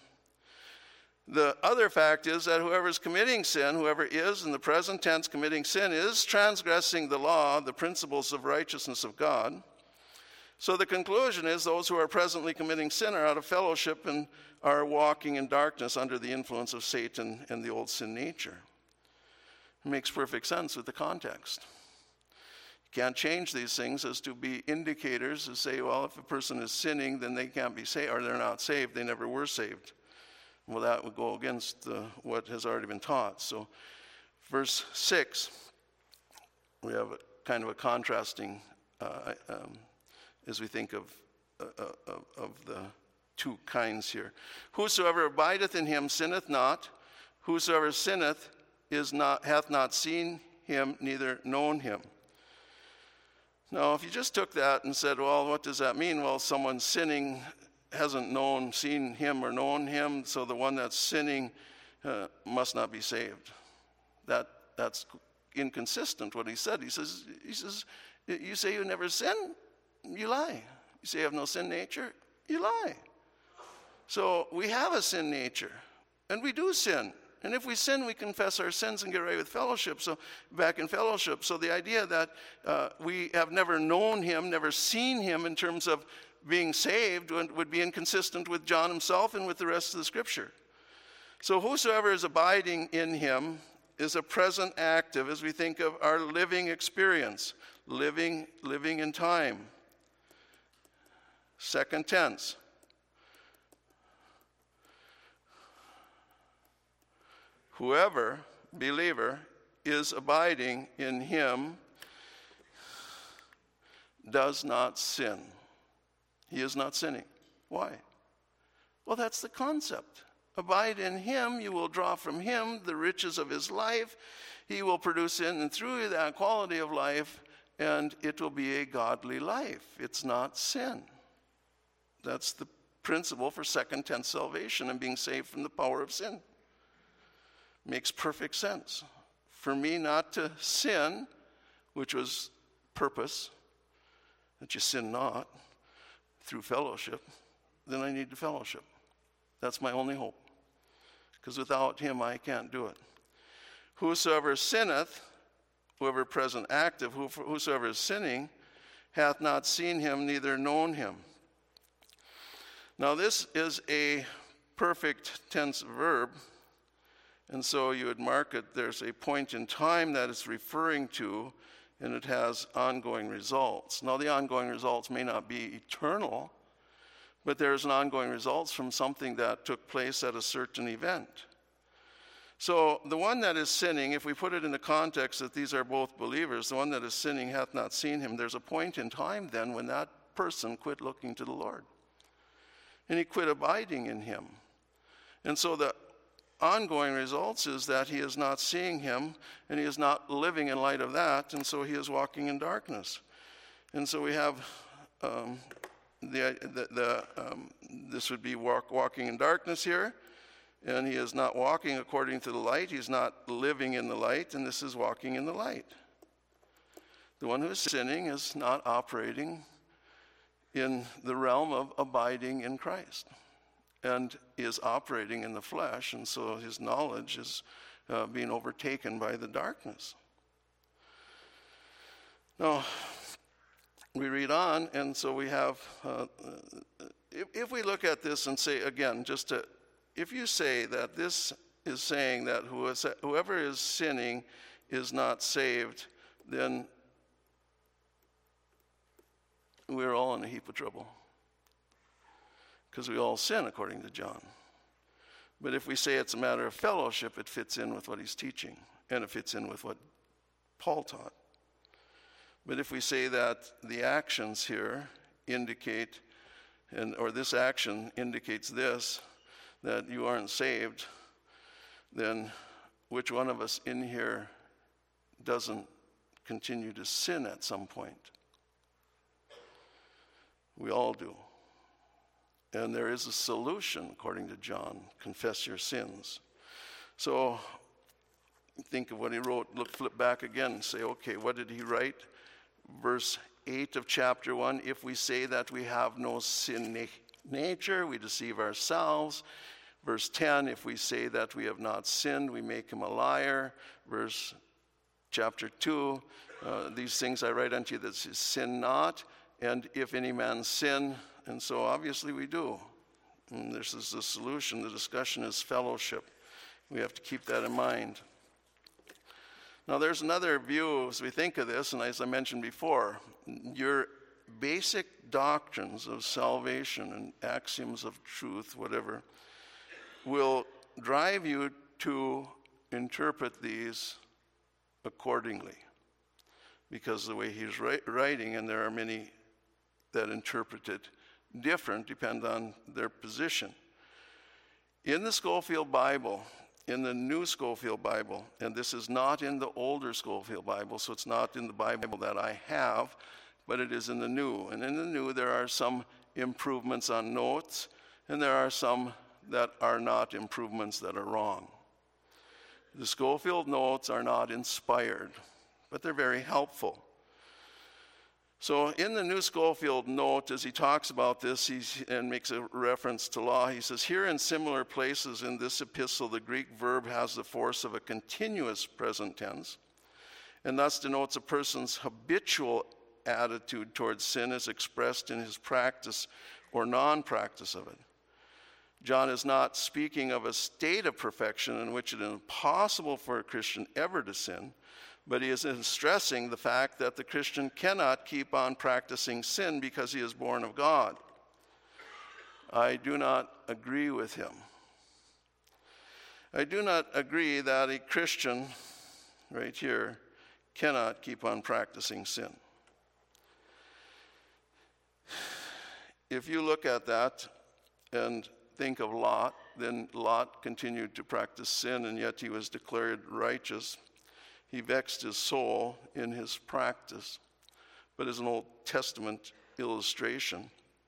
The other fact is that whoever is committing sin, whoever is in the present tense committing sin, is transgressing the law, the principles of righteousness of God. So the conclusion is those who are presently committing sin are out of fellowship and are walking in darkness under the influence of Satan and the old sin nature. It makes perfect sense with the context. You can't change these things as to be indicators to say, well, if a person is sinning, then they can't be saved, or they're not saved, they never were saved. Well, that would go against uh, what has already been taught. So verse six, we have a kind of a contrasting uh, um, as we think of, uh, of, of the two kinds here. Whosoever abideth in him sinneth not. Whosoever sinneth is not, hath not seen him, neither known him. Now, if you just took that and said, well, what does that mean? Well, someone sinning hasn't known, seen him or known him, so the one that's sinning uh, must not be saved. That that's inconsistent what he said. He says, he says, you say you never sin? You lie. You say you have no sin nature? You lie. So we have a sin nature, and we do sin. And if we sin, we confess our sins and get right with fellowship, so back in fellowship. So the idea that uh, we have never known him, never seen him in terms of being saved would, would be inconsistent with John himself and with the rest of the scripture. So whosoever is abiding in him is a present active as we think of our living experience, living, living in time. Second tense. Whoever, believer, is abiding in him does not sin. He is not sinning. Why? Well, that's the concept. Abide in him, you will draw from him the riches of his life. He will produce in and through you that quality of life, and it will be a godly life. It's not sin. That's the principle for second tense salvation and being saved from the power of sin. Makes perfect sense. For me not to sin, which was purpose, that you sin not through fellowship, then I need to fellowship. That's my only hope. Because without him, I can't do it. Whosoever sinneth, whoever present active, whosoever is sinning, hath not seen him, neither known him. Now this is a perfect tense verb, and so you would mark it, there's a point in time that it's referring to, and it has ongoing results. Now the ongoing results may not be eternal, but there's an ongoing results from something that took place at a certain event. So the one that is sinning, if we put it in the context that these are both believers, the one that is sinning hath not seen him, there's a point in time then when that person quit looking to the Lord. And he quit abiding in him. And so the ongoing results is that he is not seeing him, and he is not living in light of that, and so he is walking in darkness. And so we have um, the, the, the um, this would be walk, walking in darkness here, and he is not walking according to the light. He's not living in the light, and this is walking in the light. The one who is sinning is not operating in the realm of abiding in Christ, and is operating in the flesh, and so his knowledge is uh, being overtaken by the darkness. Now, we read on, and so we have, uh, if, if we look at this and say, again, just to, if you say that this is saying that who is, whoever is sinning is not saved, then we're all in a heap of trouble. Because we all sin, according to John. But if we say it's a matter of fellowship, it fits in with what he's teaching, and it fits in with what Paul taught. But if we say that the actions here indicate, and or this action indicates this, that you aren't saved, then which one of us in here doesn't continue to sin at some point? We all do. And there is a solution, according to John. Confess your sins. So think of what he wrote. Look, flip back again and say, okay, what did he write? Verse eight of chapter one, if we say that we have no sin na- nature, we deceive ourselves. Verse ten, if we say that we have not sinned, we make him a liar. Verse chapter two, uh, these things I write unto you that sin not. and if any man sin, and so obviously we do. And this is the solution. The discussion is fellowship. We have to keep that in mind. Now there's another view as we think of this, and as I mentioned before, your basic doctrines of salvation and axioms of truth, whatever, will drive you to interpret these accordingly. Because the way he's writing, and there are many that interpret it different, depend on their position. In the Scofield Bible, in the New Scofield Bible, and this is not in the older Scofield Bible, so it's not in the Bible that I have, but it is in the New. And in the New, there are some improvements on notes, and there are some that are not improvements that are wrong. The Scofield notes are not inspired, but they're very helpful. So in the New Scofield note, as he talks about this, he and makes a reference to law, he says, here in similar places in this epistle, the Greek verb has the force of a continuous present tense, and thus denotes a person's habitual attitude towards sin as expressed in his practice or non-practice of it. John is not speaking of a state of perfection in which it is impossible for a Christian ever to sin, but he is stressing the fact that the Christian cannot keep on practicing sin because he is born of God. I do not agree with him. I do not agree that a Christian, right here, cannot keep on practicing sin. If you look at that and think of Lot, then Lot continued to practice sin, and yet he was declared righteous. He vexed his soul in his practice, but as an Old Testament illustration,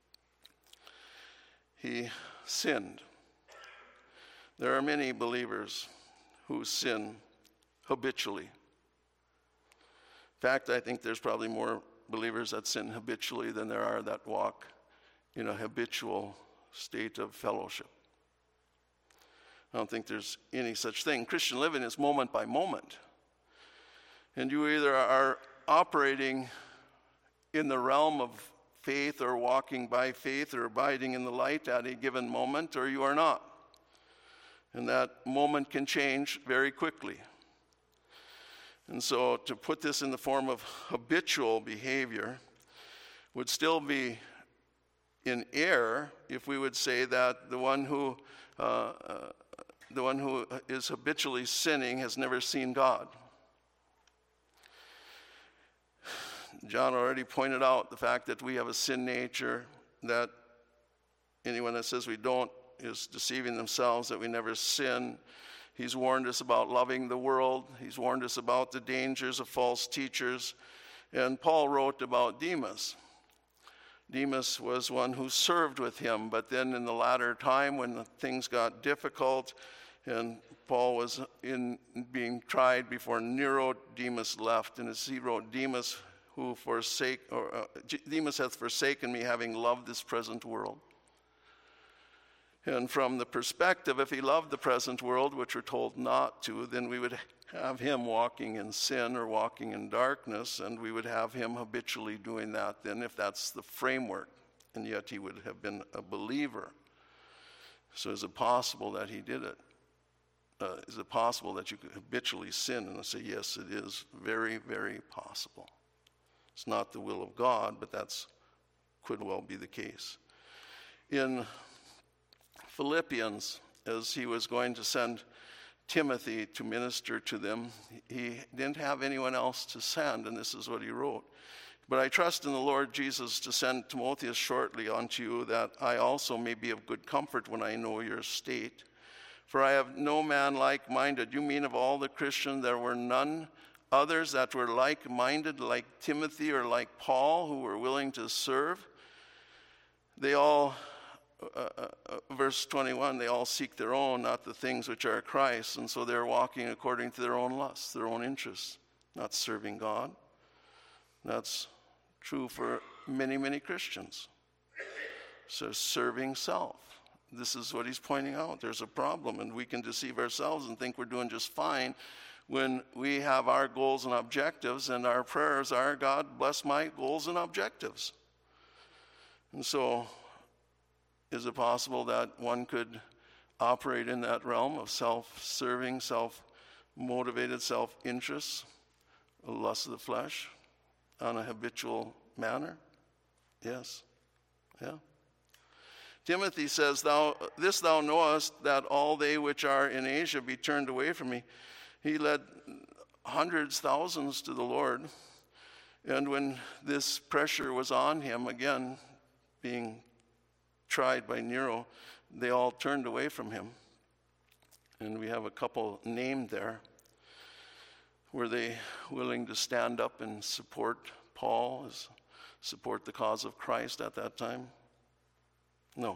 he sinned. There are many believers who sin habitually. In fact, I think there's probably more believers that sin habitually than there are that walk in a habitual state of fellowship. I don't think there's any such thing. Christian living is moment by moment. And you either are operating in the realm of faith or walking by faith or abiding in the light at a given moment, or you are not. And that moment can change very quickly. And so to put this in the form of habitual behavior would still be in error if we would say that the one who uh, uh, the one who is habitually sinning has never seen God. John already pointed out the fact that we have a sin nature, that anyone that says we don't is deceiving themselves, that we never sin. He's warned us about loving the world. He's warned us about the dangers of false teachers. And Paul wrote about Demas. Demas was one who served with him, but then in the latter time when things got difficult and Paul was in being tried before Nero, Demas left. And as he wrote, Demas who forsake, or uh, Demas hath forsaken me, having loved this present world. And from the perspective, if he loved the present world, which we're told not to, then we would have him walking in sin or walking in darkness, and we would have him habitually doing that then, if that's the framework. And yet he would have been a believer. So is it possible that he did it? Uh, is it possible that you could habitually sin? And I say, yes, it is very, very possible. It's not the will of God, but that's could well be the case. In Philippians, as he was going to send Timothy to minister to them, he didn't have anyone else to send, and this is what he wrote. But I trust in the Lord Jesus to send Timotheus shortly unto you, that I also may be of good comfort when I know your state. For I have no man like-minded. You mean of all the Christians there were none others that were like-minded, like Timothy or like Paul, who were willing to serve? They all, uh, uh, verse twenty-one, they all seek their own, not the things which are Christ. And so they're walking according to their own lusts, their own interests, not serving God. That's true for many, many Christians. So serving self. This is what he's pointing out. There's a problem, and we can deceive ourselves and think we're doing just fine when we have our goals and objectives, and our prayers are, God, bless my goals and objectives. And so, is it possible that one could operate in that realm of self-serving, self-motivated self-interest, a lust of the flesh, on a habitual manner? Yes. Yeah. Timothy says, "Thou this thou knowest, that all they which are in Asia be turned away from me." He led hundreds, thousands to the Lord. And when this pressure was on him, again, being tried by Nero, they all turned away from him. And we have a couple named there. Were they willing to stand up and support Paul, support the cause of Christ at that time? No.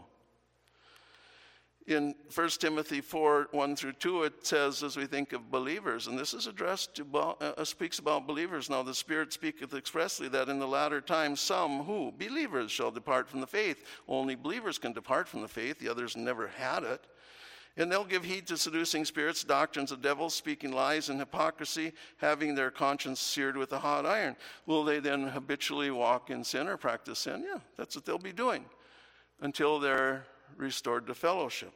In First Timothy four, one through two, it says, as we think of believers, and this is addressed to, uh, speaks about believers. "Now the Spirit speaketh expressly that in the latter times some who, believers, shall depart from the faith." Only believers can depart from the faith. The others never had it. "And they'll give heed to seducing spirits, doctrines of devils, speaking lies and hypocrisy, having their conscience seared with a hot iron." Will they then habitually walk in sin or practice sin? Yeah, that's what they'll be doing until they're restored to fellowship.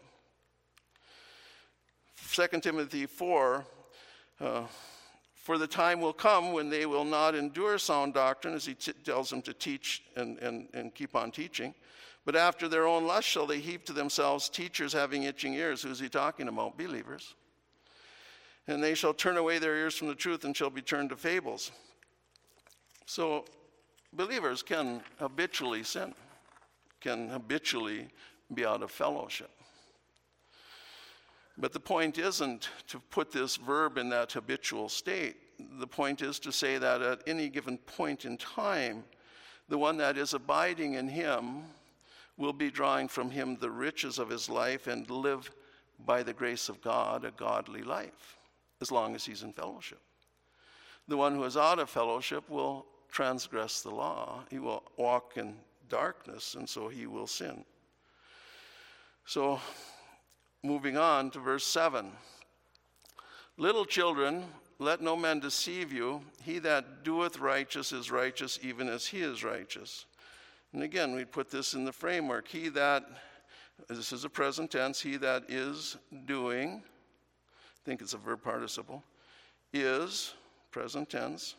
Second Timothy four, uh, "For the time will come when they will not endure sound doctrine," as he t- tells them to teach and, and, and keep on teaching, "but after their own lust shall they heap to themselves teachers having itching ears." Who's he talking about? Believers. "And they shall turn away their ears from the truth and shall be turned to fables." So believers can habitually sin, can habitually be out of fellowship. But the point isn't to put this verb in that habitual state. The point is to say that at any given point in time, the one that is abiding in him will be drawing from him the riches of his life and live by the grace of God a godly life, as long as he's in fellowship. The one who is out of fellowship will transgress the law. He will walk in darkness, and so he will sin. So, moving on to verse seven. "Little children, let no man deceive you. He that doeth righteous is righteous, even as he is righteous." And again, we put this in the framework. He that, this is a present tense, he that is doing, I think it's a verb participle, is, present tense,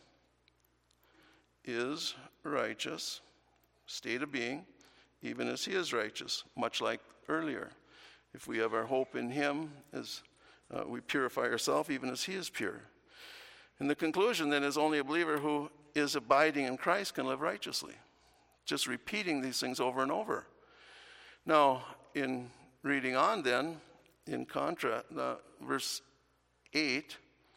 is righteous, state of being, even as he is righteous, much like earlier. If we have our hope in him, as uh, we purify ourselves, even as he is pure. And the conclusion then is only a believer who is abiding in Christ can live righteously. Just repeating these things over and over. Now, in reading on then, in contrast, uh, verse eight,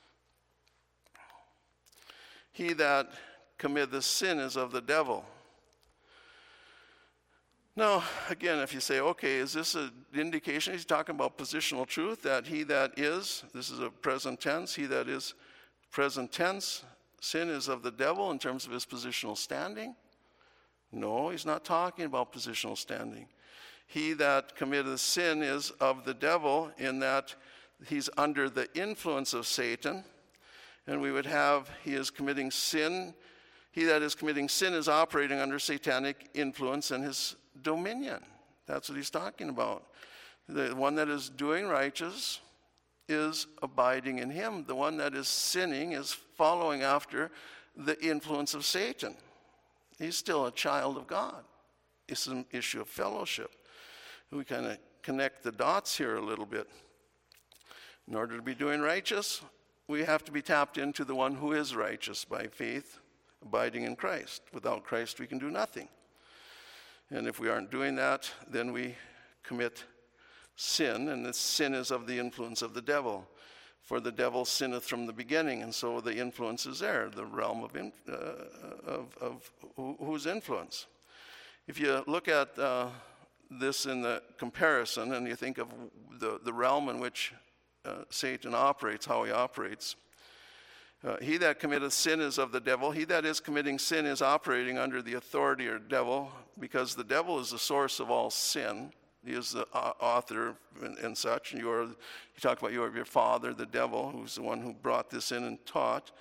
"He that committeth sin is of the devil." Now, again, if you say, okay, is this an indication? He's talking about positional truth, that he that is, this is a present tense, he that is present tense, sin is of the devil in terms of his positional standing? No, he's not talking about positional standing. He that committeth sin is of the devil in that he's under the influence of Satan. And we would have, he is committing sin. He that is committing sin is operating under satanic influence and his dominion. That's what he's talking about. The one that is doing righteous is abiding in him. The one that is sinning is following after the influence of Satan. He's still a child of God. It's an issue of fellowship. We kind of connect the dots here a little bit. In order to be doing righteous, we have to be tapped into the one who is righteous by faith, abiding in Christ. Without Christ, we can do nothing. And if we aren't doing that, then we commit sin, and the sin is of the influence of the devil. For the devil sinneth from the beginning, and so the influence is there, the realm of, in, uh, of, of whose influence. If you look at uh, this in the comparison, and you think of the, the realm in which uh, Satan operates, how he operates, Uh, he that committeth sin is of the devil. He that is committing sin is operating under the authority of the devil, because the devil is the source of all sin. He is the uh, author and, and such. And you are, you talk about you are your father, the devil, who's the one who brought this in and taught.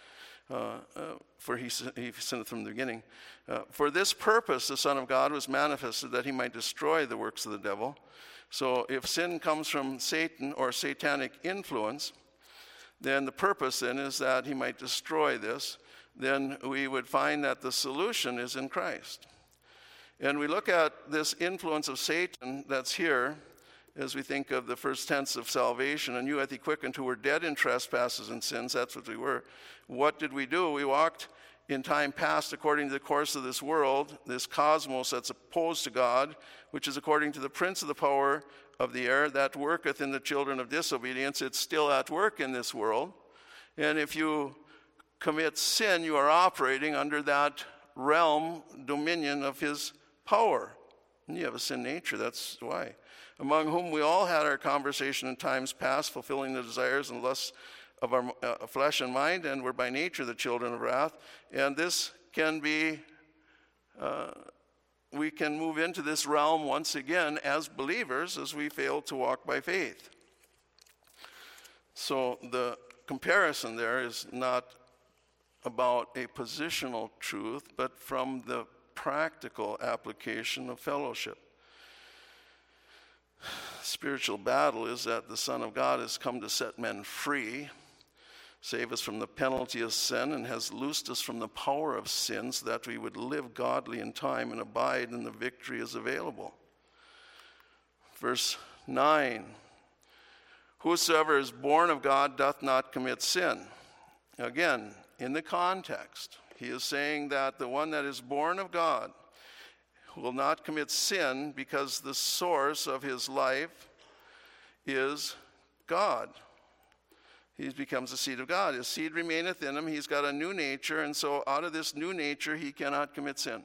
Uh, uh, for he, he sinned from the beginning. Uh, for this purpose the Son of God was manifested, that he might destroy the works of the devil. So if sin comes from Satan or satanic influence, then the purpose then is that he might destroy this. Then we would find that the solution is in Christ. And we look at this influence of Satan that's here as we think of the first tense of salvation. And you hath he quickened who were dead in trespasses and sins. That's what we were. What did we do? We walked in time past according to the course of this world, this cosmos that's opposed to God, which is according to the prince of the power of the air that worketh in the children of disobedience. It's still at work in this world. And if you commit sin, you are operating under that realm, dominion of his power. And you have a sin nature, that's why. Among whom we all had our conversation in times past, fulfilling the desires and lusts of our uh, flesh and mind, and were by nature the children of wrath. And this can be, uh, we can move into this realm once again as believers as we fail to walk by faith. So the comparison there is not about a positional truth, but from the practical application of fellowship. Spiritual battle is that the Son of God has come to set men free, save us from the penalty of sin, and has loosed us from the power of sin so that we would live godly in time and abide in the victory is available. Verse nine, whosoever is born of God doth not commit sin. Again, in the context, he is saying that the one that is born of God will not commit sin because the source of his life is God. He becomes the seed of God. His seed remaineth in him. He's got a new nature, and so out of this new nature, he cannot commit sin.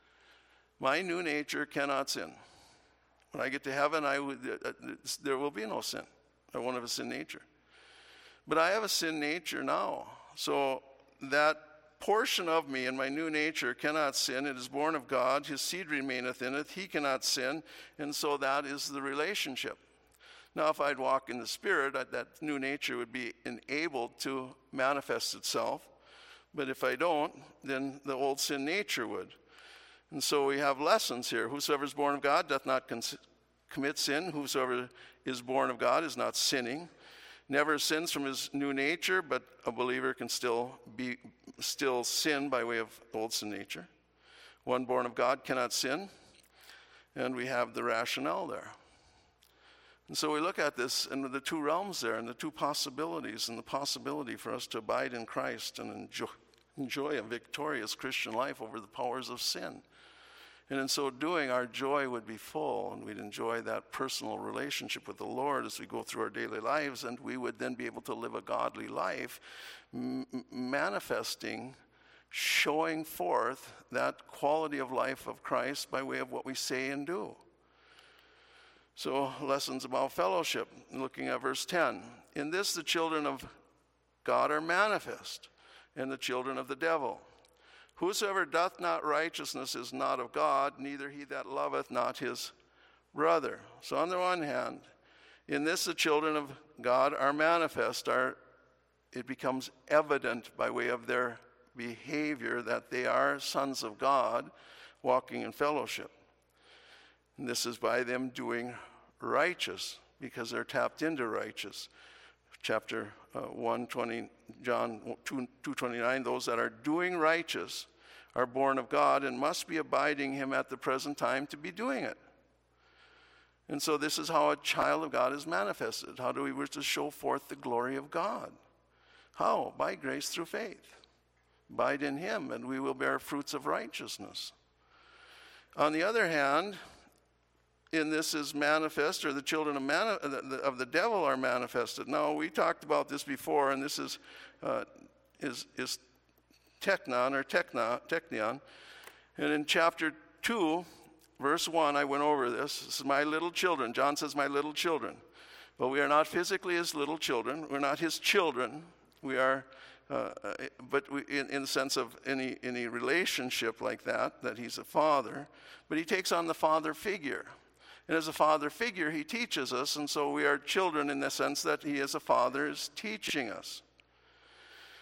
My new nature cannot sin. When I get to heaven, I would, uh, there will be no sin. I won't have a sin nature. But I have a sin nature now. So that portion of me in my new nature cannot sin. It is born of God. His seed remaineth in it. He cannot sin. And so that is the relationship. Now, if I'd walk in the Spirit, that new nature would be enabled to manifest itself. But if I don't, then the old sin nature would. And so we have lessons here. Whosoever is born of God doth not con- commit sin. Whosoever is born of God is not sinning. Never sins from his new nature, but a believer can still be still sin by way of old sin nature. One born of God cannot sin, and we have the rationale there. And so we look at this and the two realms there, and the two possibilities, and the possibility for us to abide in Christ and enjoy, enjoy a victorious Christian life over the powers of sin. And in so doing, our joy would be full, and we'd enjoy that personal relationship with the Lord as we go through our daily lives, and we would then be able to live a godly life, m- manifesting, showing forth that quality of life of Christ by way of what we say and do. So, lessons about fellowship, looking at verse ten. In this the children of God are manifest, and the children of the devil. Whosoever doth not righteousness is not of God, neither he that loveth not his brother. So on the one hand, in this the children of God are manifest. Are, it becomes evident by way of their behavior that they are sons of God walking in fellowship. And this is by them doing righteous, because they're tapped into righteous. Chapter uh, one twenty, John two twenty-nine, those that are doing righteous are born of God and must be abiding him at the present time to be doing it. And so this is how a child of God is manifested. How do we wish to show forth the glory of God? How? By grace through faith. Abide in him, and we will bear fruits of righteousness. On the other hand, in this is manifest, or the children of, mani- of the devil are manifested. Now, we talked about this before, and this is uh, is, is teknon, or tekna, teknion. And in chapter two, verse one, I went over this. This is my little children. John says, my little children. But we are not physically his little children. We're not his children. We are, uh, but we, in, in the sense of any, any relationship like that, that he's a father. But he takes on the father figure. And as a father figure, he teaches us, and so we are children in the sense that he as a father is teaching us.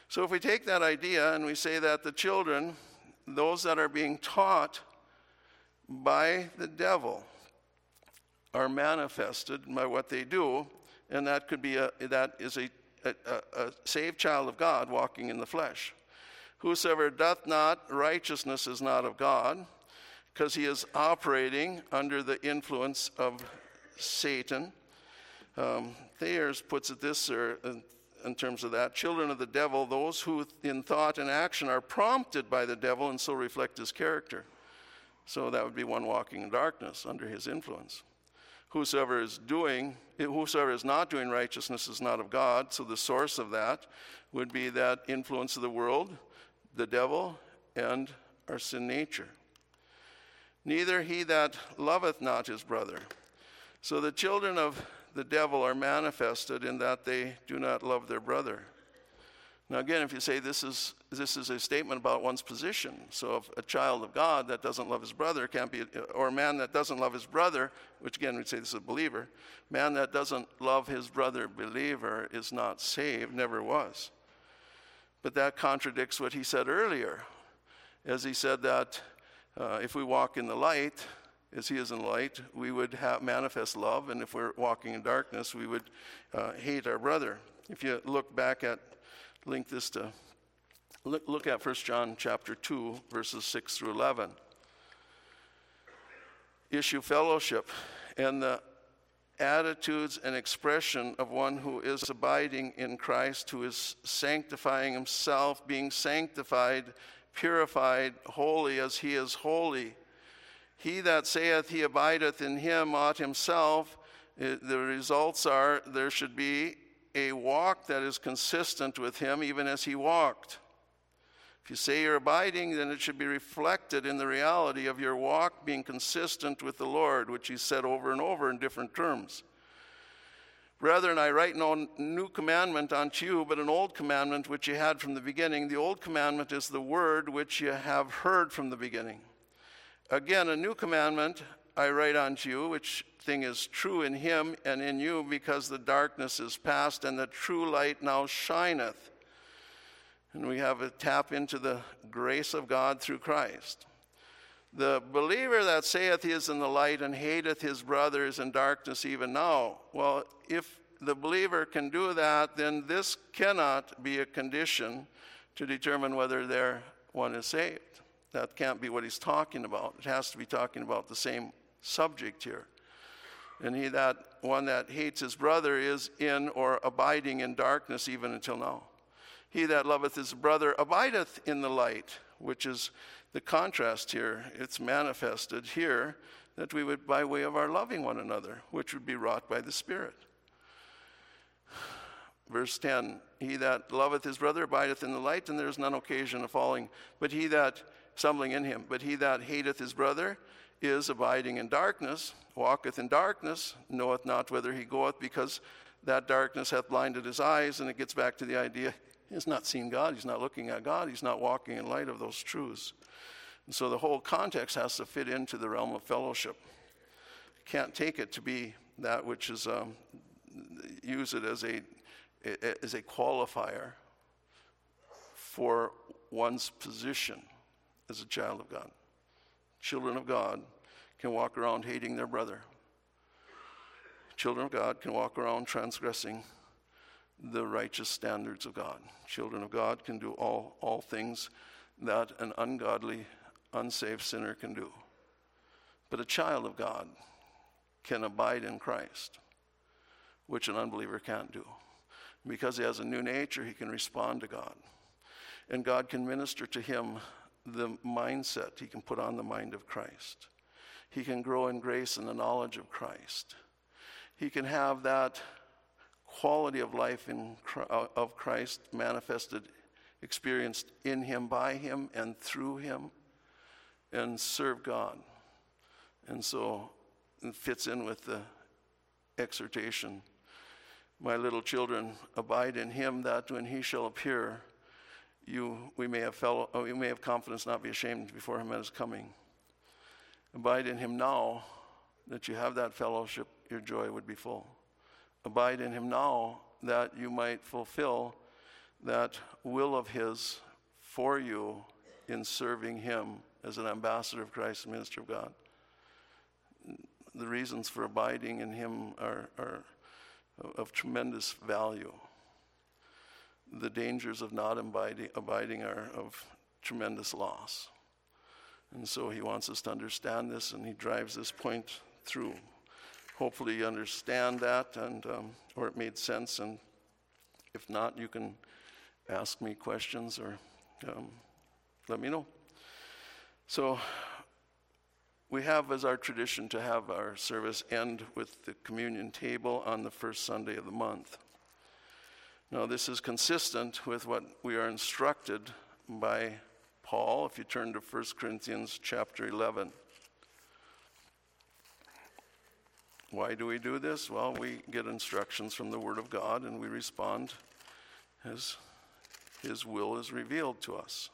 So if we take that idea and we say that the children, those that are being taught by the devil, are manifested by what they do, and that could be a that is a, a, a saved child of God walking in the flesh. Whosoever doth not righteousness is not of God, because he is operating under the influence of Satan. Um, Thayers puts it this or, in, in terms of that: children of the devil, those who in thought and action are prompted by the devil and so reflect his character. So that would be one walking in darkness under his influence. Whosoever is doing, whosoever is not doing righteousness is not of God. So the source of that would be that influence of the world, the devil, and our sin nature. Neither he that loveth not his brother. So the children of the devil are manifested in that they do not love their brother. Now again, if you say this is this is a statement about one's position, so if a child of God that doesn't love his brother can't be, or a man that doesn't love his brother, which again we'd say this is a believer, man that doesn't love his brother believer is not saved, never was. But that contradicts what he said earlier, as he said that uh, if we walk in the light, as he is in light, we would have manifest love, and if we're walking in darkness, we would uh, hate our brother. If you look back at Link this to, look, look at First John chapter two, verses six through eleven. Issue fellowship and the attitudes and expression of one who is abiding in Christ, who is sanctifying himself, being sanctified, purified, holy as he is holy. He that saith he abideth in him ought himself, it, the results are there should be a walk that is consistent with him, even as he walked. If you say you're abiding, then it should be reflected in the reality of your walk being consistent with the Lord, which he said over and over in different terms. Brethren, I write no new commandment unto you, but an old commandment which you had from the beginning. The old commandment is the word which you have heard from the beginning. Again, a new commandment I write unto you, which thing is true in him and in you, because the darkness is past and the true light now shineth. And we have a tap into the grace of God through Christ. The believer that saith he is in the light and hateth his brother is in darkness even now. Well, if the believer can do that, then this cannot be a condition to determine whether their one is saved. That can't be what he's talking about. It has to be talking about the same subject here. And he that one that hates his brother is in or abiding in darkness even until now. He that loveth his brother abideth in the light, which is the contrast here. It's manifested here that we would, by way of our loving one another, which would be wrought by the Spirit. Verse ten, he that loveth his brother abideth in the light, and there is none occasion of falling, but he that stumbling in him, but he that hateth his brother is abiding in darkness, walketh in darkness, knoweth not whither he goeth, because that darkness hath blinded his eyes. And it gets back to the idea, he's not seen God, he's not looking at God, he's not walking in light of those truths. And so the whole context has to fit into the realm of fellowship. Can't take it to be that which is, um, use it as a, as a qualifier for one's position as a child of God. Children of God can walk around hating their brother. Children of God can walk around transgressing the righteous standards of God. Children of God can do all, all things that an ungodly, unsaved sinner can do. But a child of God can abide in Christ, which an unbeliever can't do. Because he has a new nature, he can respond to God. And God can minister to him the mindset. He can put on the mind of Christ. He can grow in grace and the knowledge of Christ. He can have that quality of life in, of Christ manifested, experienced in him, by him, and through him, and serve God. And so it fits in with the exhortation, my little children, abide in him, that when he shall appear, you we may have fellow, oh, you may have confidence, not be ashamed before him at his coming. Abide in him now, that you have that fellowship, your joy would be full. Abide in him now, that you might fulfill that will of his for you in serving him as an ambassador of Christ and minister of God. The reasons for abiding in him are, are of tremendous value. The dangers of not abiding, abiding are of tremendous loss. And so he wants us to understand this, and he drives this point through. Hopefully you understand that, and um, or it made sense, and if not, you can ask me questions or um, let me know. So we have as our tradition to have our service end with the communion table on the first Sunday of the month. Now, this is consistent with what we are instructed by Paul, if you turn to First Corinthians chapter eleven. Why do we do this? Well, we get instructions from the Word of God, and we respond as his will is revealed to us.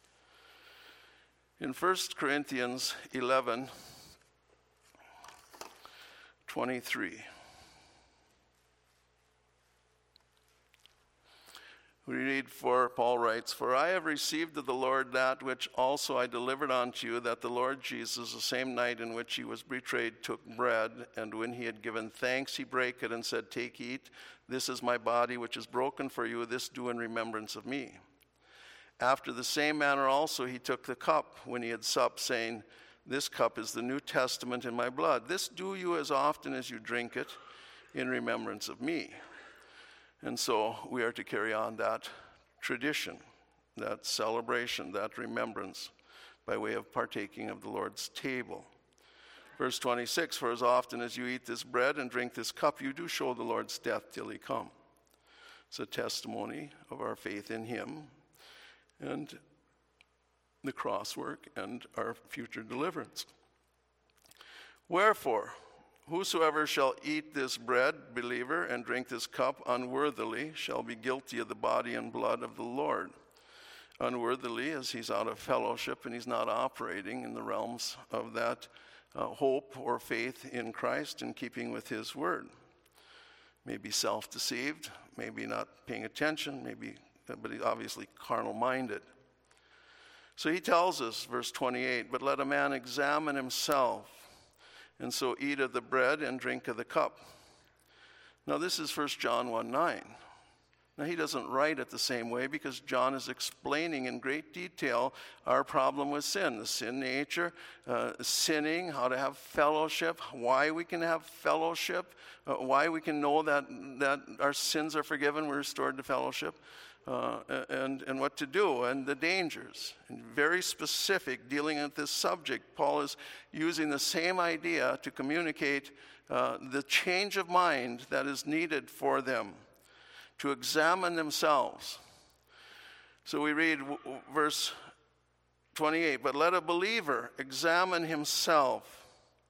In First Corinthians eleven twenty-three, we read, for Paul writes, "For I have received of the Lord that which also I delivered unto you, that the Lord Jesus, the same night in which he was betrayed, took bread, and when he had given thanks, he brake it and said, Take, eat, this is my body, which is broken for you, this do in remembrance of me. After the same manner also he took the cup when he had supped, saying, This cup is the New Testament in my blood. This do you as often as you drink it in remembrance of me." And so we are to carry on that tradition, that celebration, that remembrance by way of partaking of the Lord's table. Verse twenty-six, "For as often as you eat this bread and drink this cup, you do show the Lord's death till he come." It's a testimony of our faith in him and the cross work and our future deliverance. "Wherefore, whosoever shall eat this bread, believer, and drink this cup unworthily shall be guilty of the body and blood of the Lord." Unworthily, as he's out of fellowship and he's not operating in the realms of that uh, hope or faith in Christ in keeping with his word. Maybe self-deceived, maybe not paying attention, maybe, but he's obviously carnal-minded. So he tells us, verse twenty-eight, "But let a man examine himself, and so eat of the bread and drink of the cup." Now this is First John one nine. Now he doesn't write it the same way because John is explaining in great detail our problem with sin, the sin nature, uh, sinning, how to have fellowship, why we can have fellowship, uh, why we can know that, that our sins are forgiven, we're restored to fellowship, uh, and, and what to do, and the dangers. And very specific, dealing with this subject, Paul is using the same idea to communicate uh, the change of mind that is needed for them to examine themselves. So we read w- w- verse twenty-eight, "But let a believer examine himself,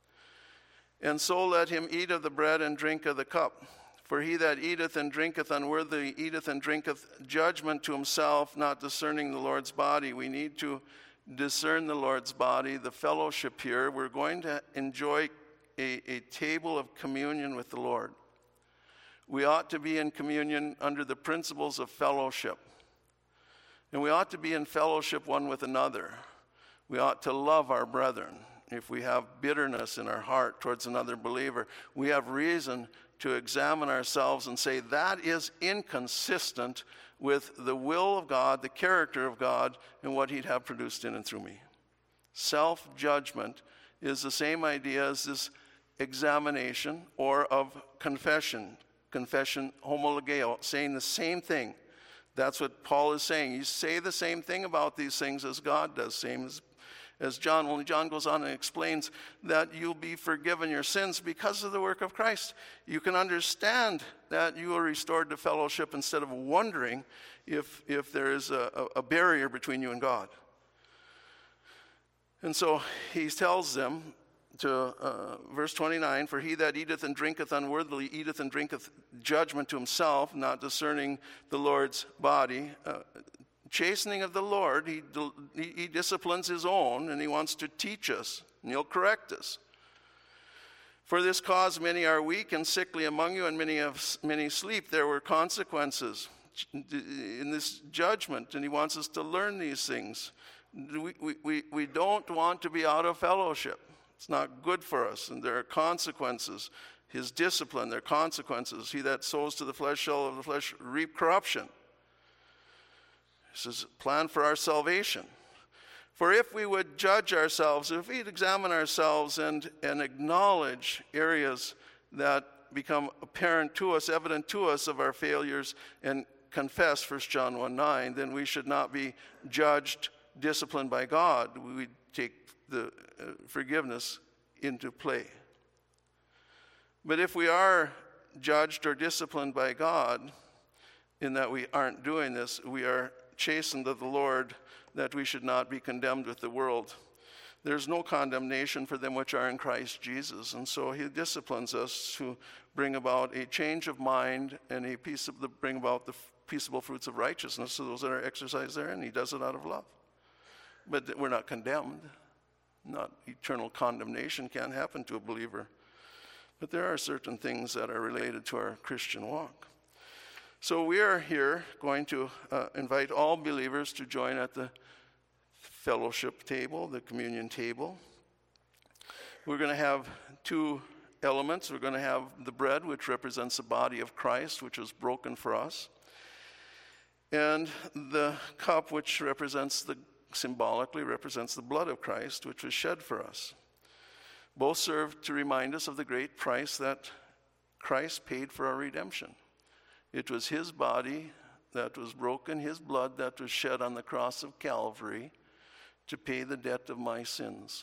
and so let him eat of the bread and drink of the cup. For he that eateth and drinketh unworthily eateth and drinketh judgment to himself, not discerning the Lord's body." We need to discern the Lord's body, the fellowship here. We're going to enjoy a, a table of communion with the Lord. We ought to be in communion under the principles of fellowship. And we ought to be in fellowship one with another. We ought to love our brethren. If we have bitterness in our heart towards another believer, we have reason to examine ourselves and say that is inconsistent with the will of God, the character of God, and what he'd have produced in and through me. Self-judgment is the same idea as this examination or of confession. Confession, homologeo, saying the same thing. That's what Paul is saying. You say the same thing about these things as God does, same as, as John. Only John goes on and explains that you'll be forgiven your sins because of the work of Christ. You can understand that you are restored to fellowship instead of wondering if, if there is a, a barrier between you and God. And so he tells them, to uh, verse twenty-nine, "For he that eateth and drinketh unworthily eateth and drinketh judgment to himself, not discerning the Lord's body." Uh, chastening of the Lord, he, he, he disciplines his own, and he wants to teach us, and he'll correct us. "For this cause many are weak and sickly among you, and many, have, many sleep. There were consequences. in this judgment, and he wants us to learn these things. We, we, we don't want to be out of fellowship. It's not good for us, and there are consequences. His discipline, there are consequences. He that sows to the flesh shall of the flesh reap corruption. This is a plan for our salvation. For if we would judge ourselves, if we'd examine ourselves and, and acknowledge areas that become apparent to us, evident to us of our failures, and confess, First John one nine, then we should not be judged, disciplined by God. We take the uh, forgiveness into play. But if we are judged or disciplined by God, in that we aren't doing this, we are chastened of the Lord, that we should not be condemned with the world. There's no condemnation for them which are in Christ Jesus. And so he disciplines us to bring about a change of mind and a peace of the, bring about the peaceable fruits of righteousness. So those that are exercised therein, he does it out of love. But we're not condemned. Not eternal condemnation can't happen to a believer. But there are certain things that are related to our Christian walk. So we are here going to uh, invite all believers to join at the fellowship table, the communion table. We're going to have two elements. We're going to have the bread, which represents the body of Christ, which was broken for us, and the cup, which represents the symbolically represents the blood of Christ, which was shed for us. Both serve to remind us of the great price that Christ paid for our redemption. It was his body that was broken, his blood that was shed on the cross of Calvary to pay the debt of my sins.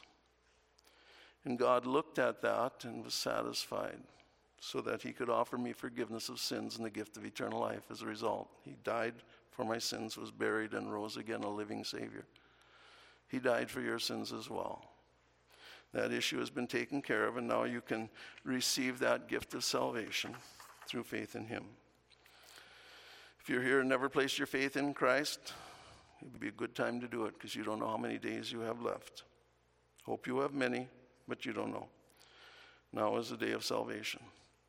And God looked at that and was satisfied so that he could offer me forgiveness of sins and the gift of eternal life as a result. He died for my sins, was buried, and rose again a living Savior. He died for your sins as well. That issue has been taken care of, and now you can receive that gift of salvation through faith in him. If you're here and never placed your faith in Christ, it would be a good time to do it because you don't know how many days you have left. Hope you have many, but you don't know. Now is the day of salvation.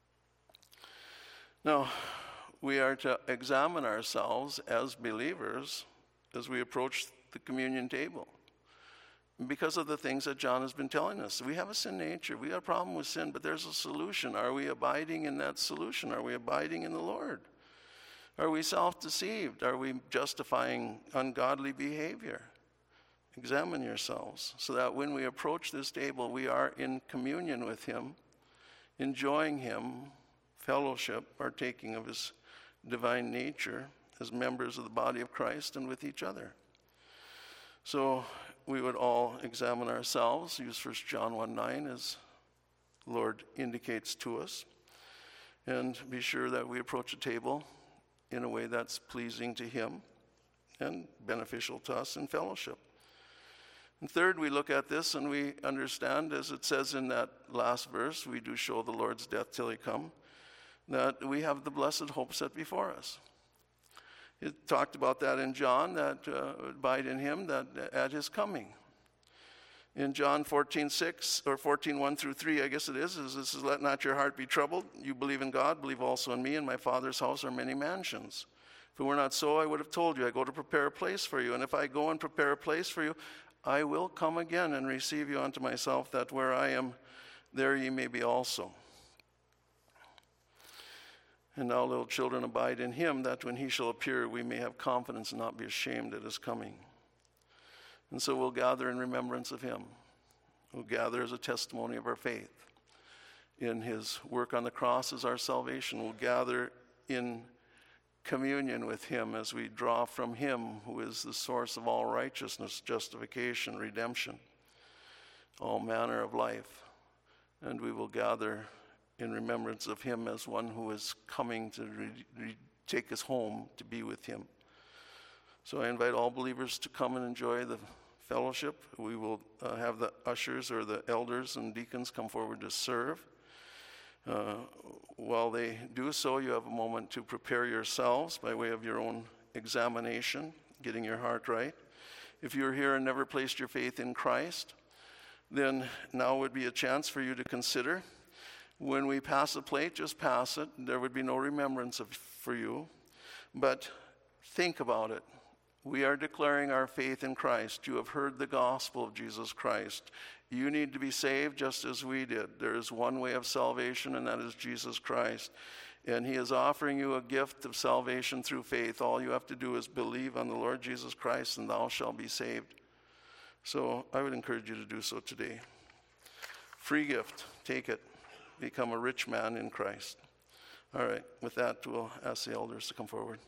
Now, we are to examine ourselves as believers as we approach the communion table. Because of the things that John has been telling us. We have a sin nature. We have a problem with sin, but there's a solution. Are we abiding in that solution? Are we abiding in the Lord? Are we self-deceived? Are we justifying ungodly behavior? Examine yourselves so that when we approach this table, we are in communion with him, enjoying him, fellowship, partaking of his divine nature as members of the body of Christ and with each other. So we would all examine ourselves, use First John one nine as the Lord indicates to us, and be sure that we approach the table in a way that's pleasing to him and beneficial to us in fellowship. And third, we look at this and we understand, as it says in that last verse, we do show the Lord's death till he come, that we have the blessed hope set before us. It talked about that in John, that uh, abide in him, that at his coming. In John fourteen six, or fourteen one through three, I guess it is, is this is, let not your heart be troubled. You believe in God, believe also in me. In my Father's house are many mansions. If it were not so, I would have told you, I go to prepare a place for you. And if I go and prepare a place for you, I will come again and receive you unto myself, that where I am, there ye may be also. And now, little children, abide in him, that when he shall appear, we may have confidence and not be ashamed at his coming. And so we'll gather in remembrance of him. We'll gather as a testimony of our faith. In his work on the cross is our salvation. We'll gather in communion with him as we draw from him, who is the source of all righteousness, justification, redemption, all manner of life. And we will gather in remembrance of him as one who is coming to re- re- take us home to be with him. So I invite all believers to come and enjoy the fellowship. We will uh, have the ushers or the elders and deacons come forward to serve. Uh, while they do so, you have a moment to prepare yourselves by way of your own examination, getting your heart right. If you're here and never placed your faith in Christ, then now would be a chance for you to consider. When we pass a plate, just pass it. There would be no remembrance of, for you. But think about it. We are declaring our faith in Christ. You have heard the gospel of Jesus Christ. You need to be saved just as we did. There is one way of salvation, and that is Jesus Christ. And he is offering you a gift of salvation through faith. All you have to do is believe on the Lord Jesus Christ, and thou shalt be saved. So I would encourage you to do so today. Free gift. Take it. Become a rich man in Christ. All right. With that, we'll ask the elders to come forward.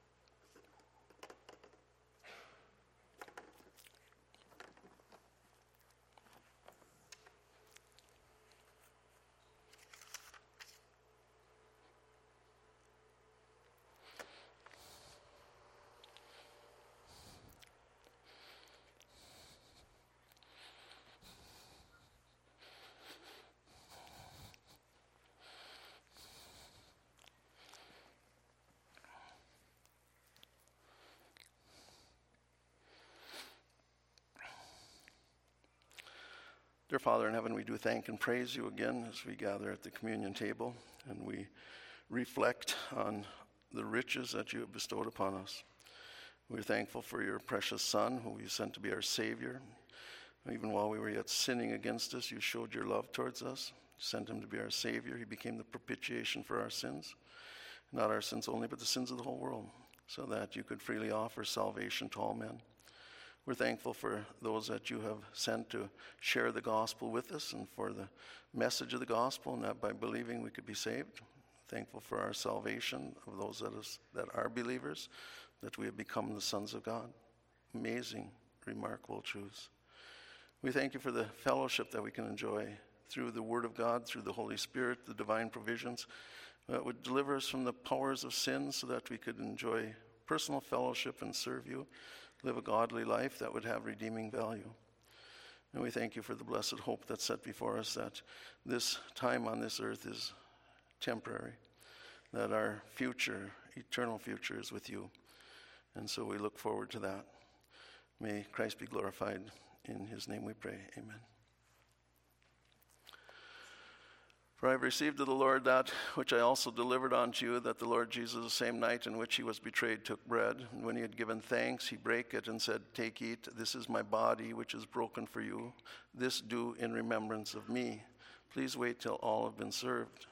Dear Father in heaven, we do thank and praise you again as we gather at the communion table and we reflect on the riches that you have bestowed upon us. We're thankful for your precious Son, who you sent to be our Savior. Even while we were yet sinning against us, you showed your love towards us. You sent him to be our Savior. He became the propitiation for our sins. Not our sins only, but the sins of the whole world, so that you could freely offer salvation to all men. We're thankful for those that you have sent to share the gospel with us and for the message of the gospel, and that by believing we could be saved. Thankful for our salvation of those that, is, that are believers, that we have become the sons of God. Amazing, remarkable truths. We thank you for the fellowship that we can enjoy through the Word of God, through the Holy Spirit, the divine provisions that would deliver us from the powers of sin so that we could enjoy personal fellowship and serve you, live a godly life that would have redeeming value. And we thank you for the blessed hope that's set before us, that this time on this earth is temporary, that our future, eternal future, is with you. And so we look forward to that. May Christ be glorified. In his name we pray. Amen. For I have received of the Lord that which I also delivered unto you, that the Lord Jesus, the same night in which he was betrayed, took bread. And when he had given thanks, he brake it and said, Take, eat, this is my body, which is broken for you. This do in remembrance of me. Please wait till all have been served.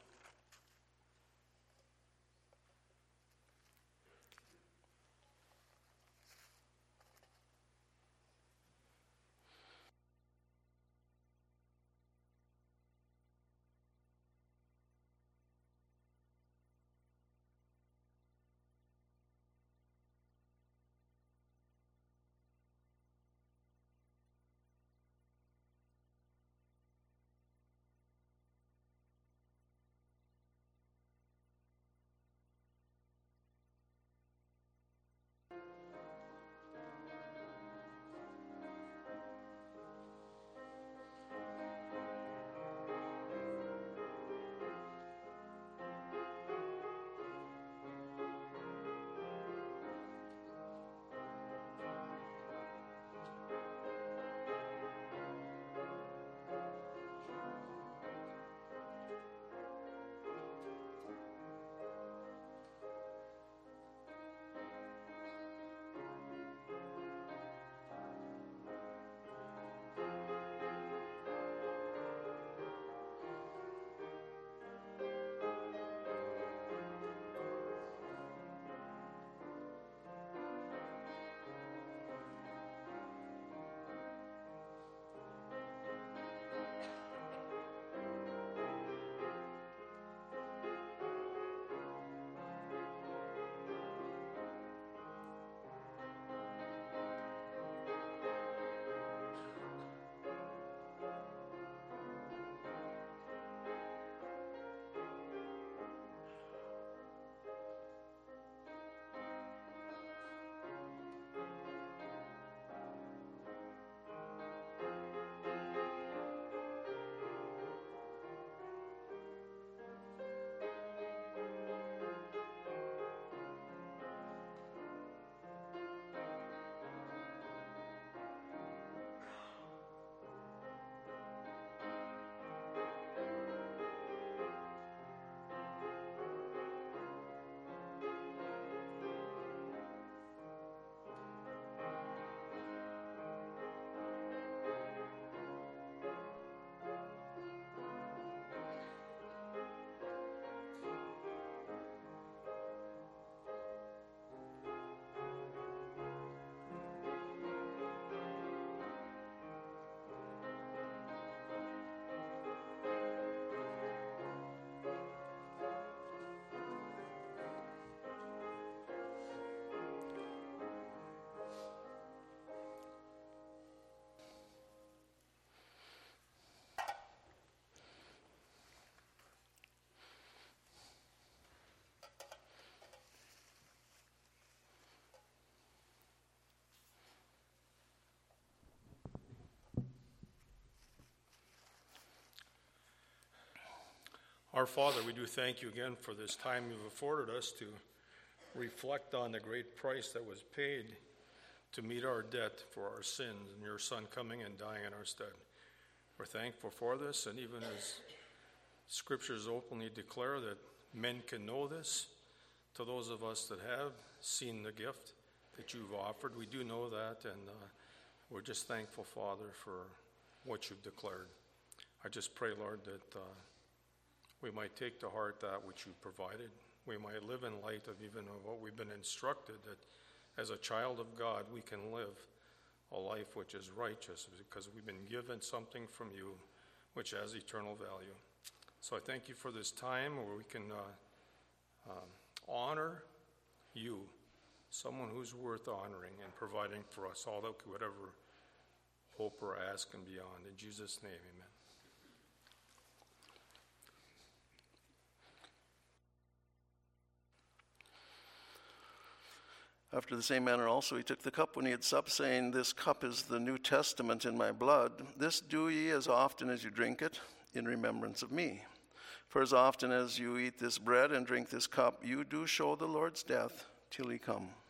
Our Father, we do thank you again for this time you've afforded us to reflect on the great price that was paid to meet our debt for our sins and your Son coming and dying in our stead. We're thankful for this, and even as Scriptures openly declare that men can know this, to those of us that have seen the gift that you've offered, we do know that, and uh, we're just thankful, Father, for what you've declared. I just pray, Lord, that uh, we might take to heart that which you provided. We might live in light of even what we've been instructed, that as a child of God, we can live a life which is righteous because we've been given something from you which has eternal value. So I thank you for this time where we can uh, um, honor you, someone who's worth honoring and providing for us all that we would ever hope or ask and beyond. In Jesus' name, amen. After the same manner also he took the cup when he had supped, saying, This cup is the New Testament in my blood. This do ye as often as you drink it, in remembrance of me. For as often as you eat this bread and drink this cup, you do show the Lord's death till he come.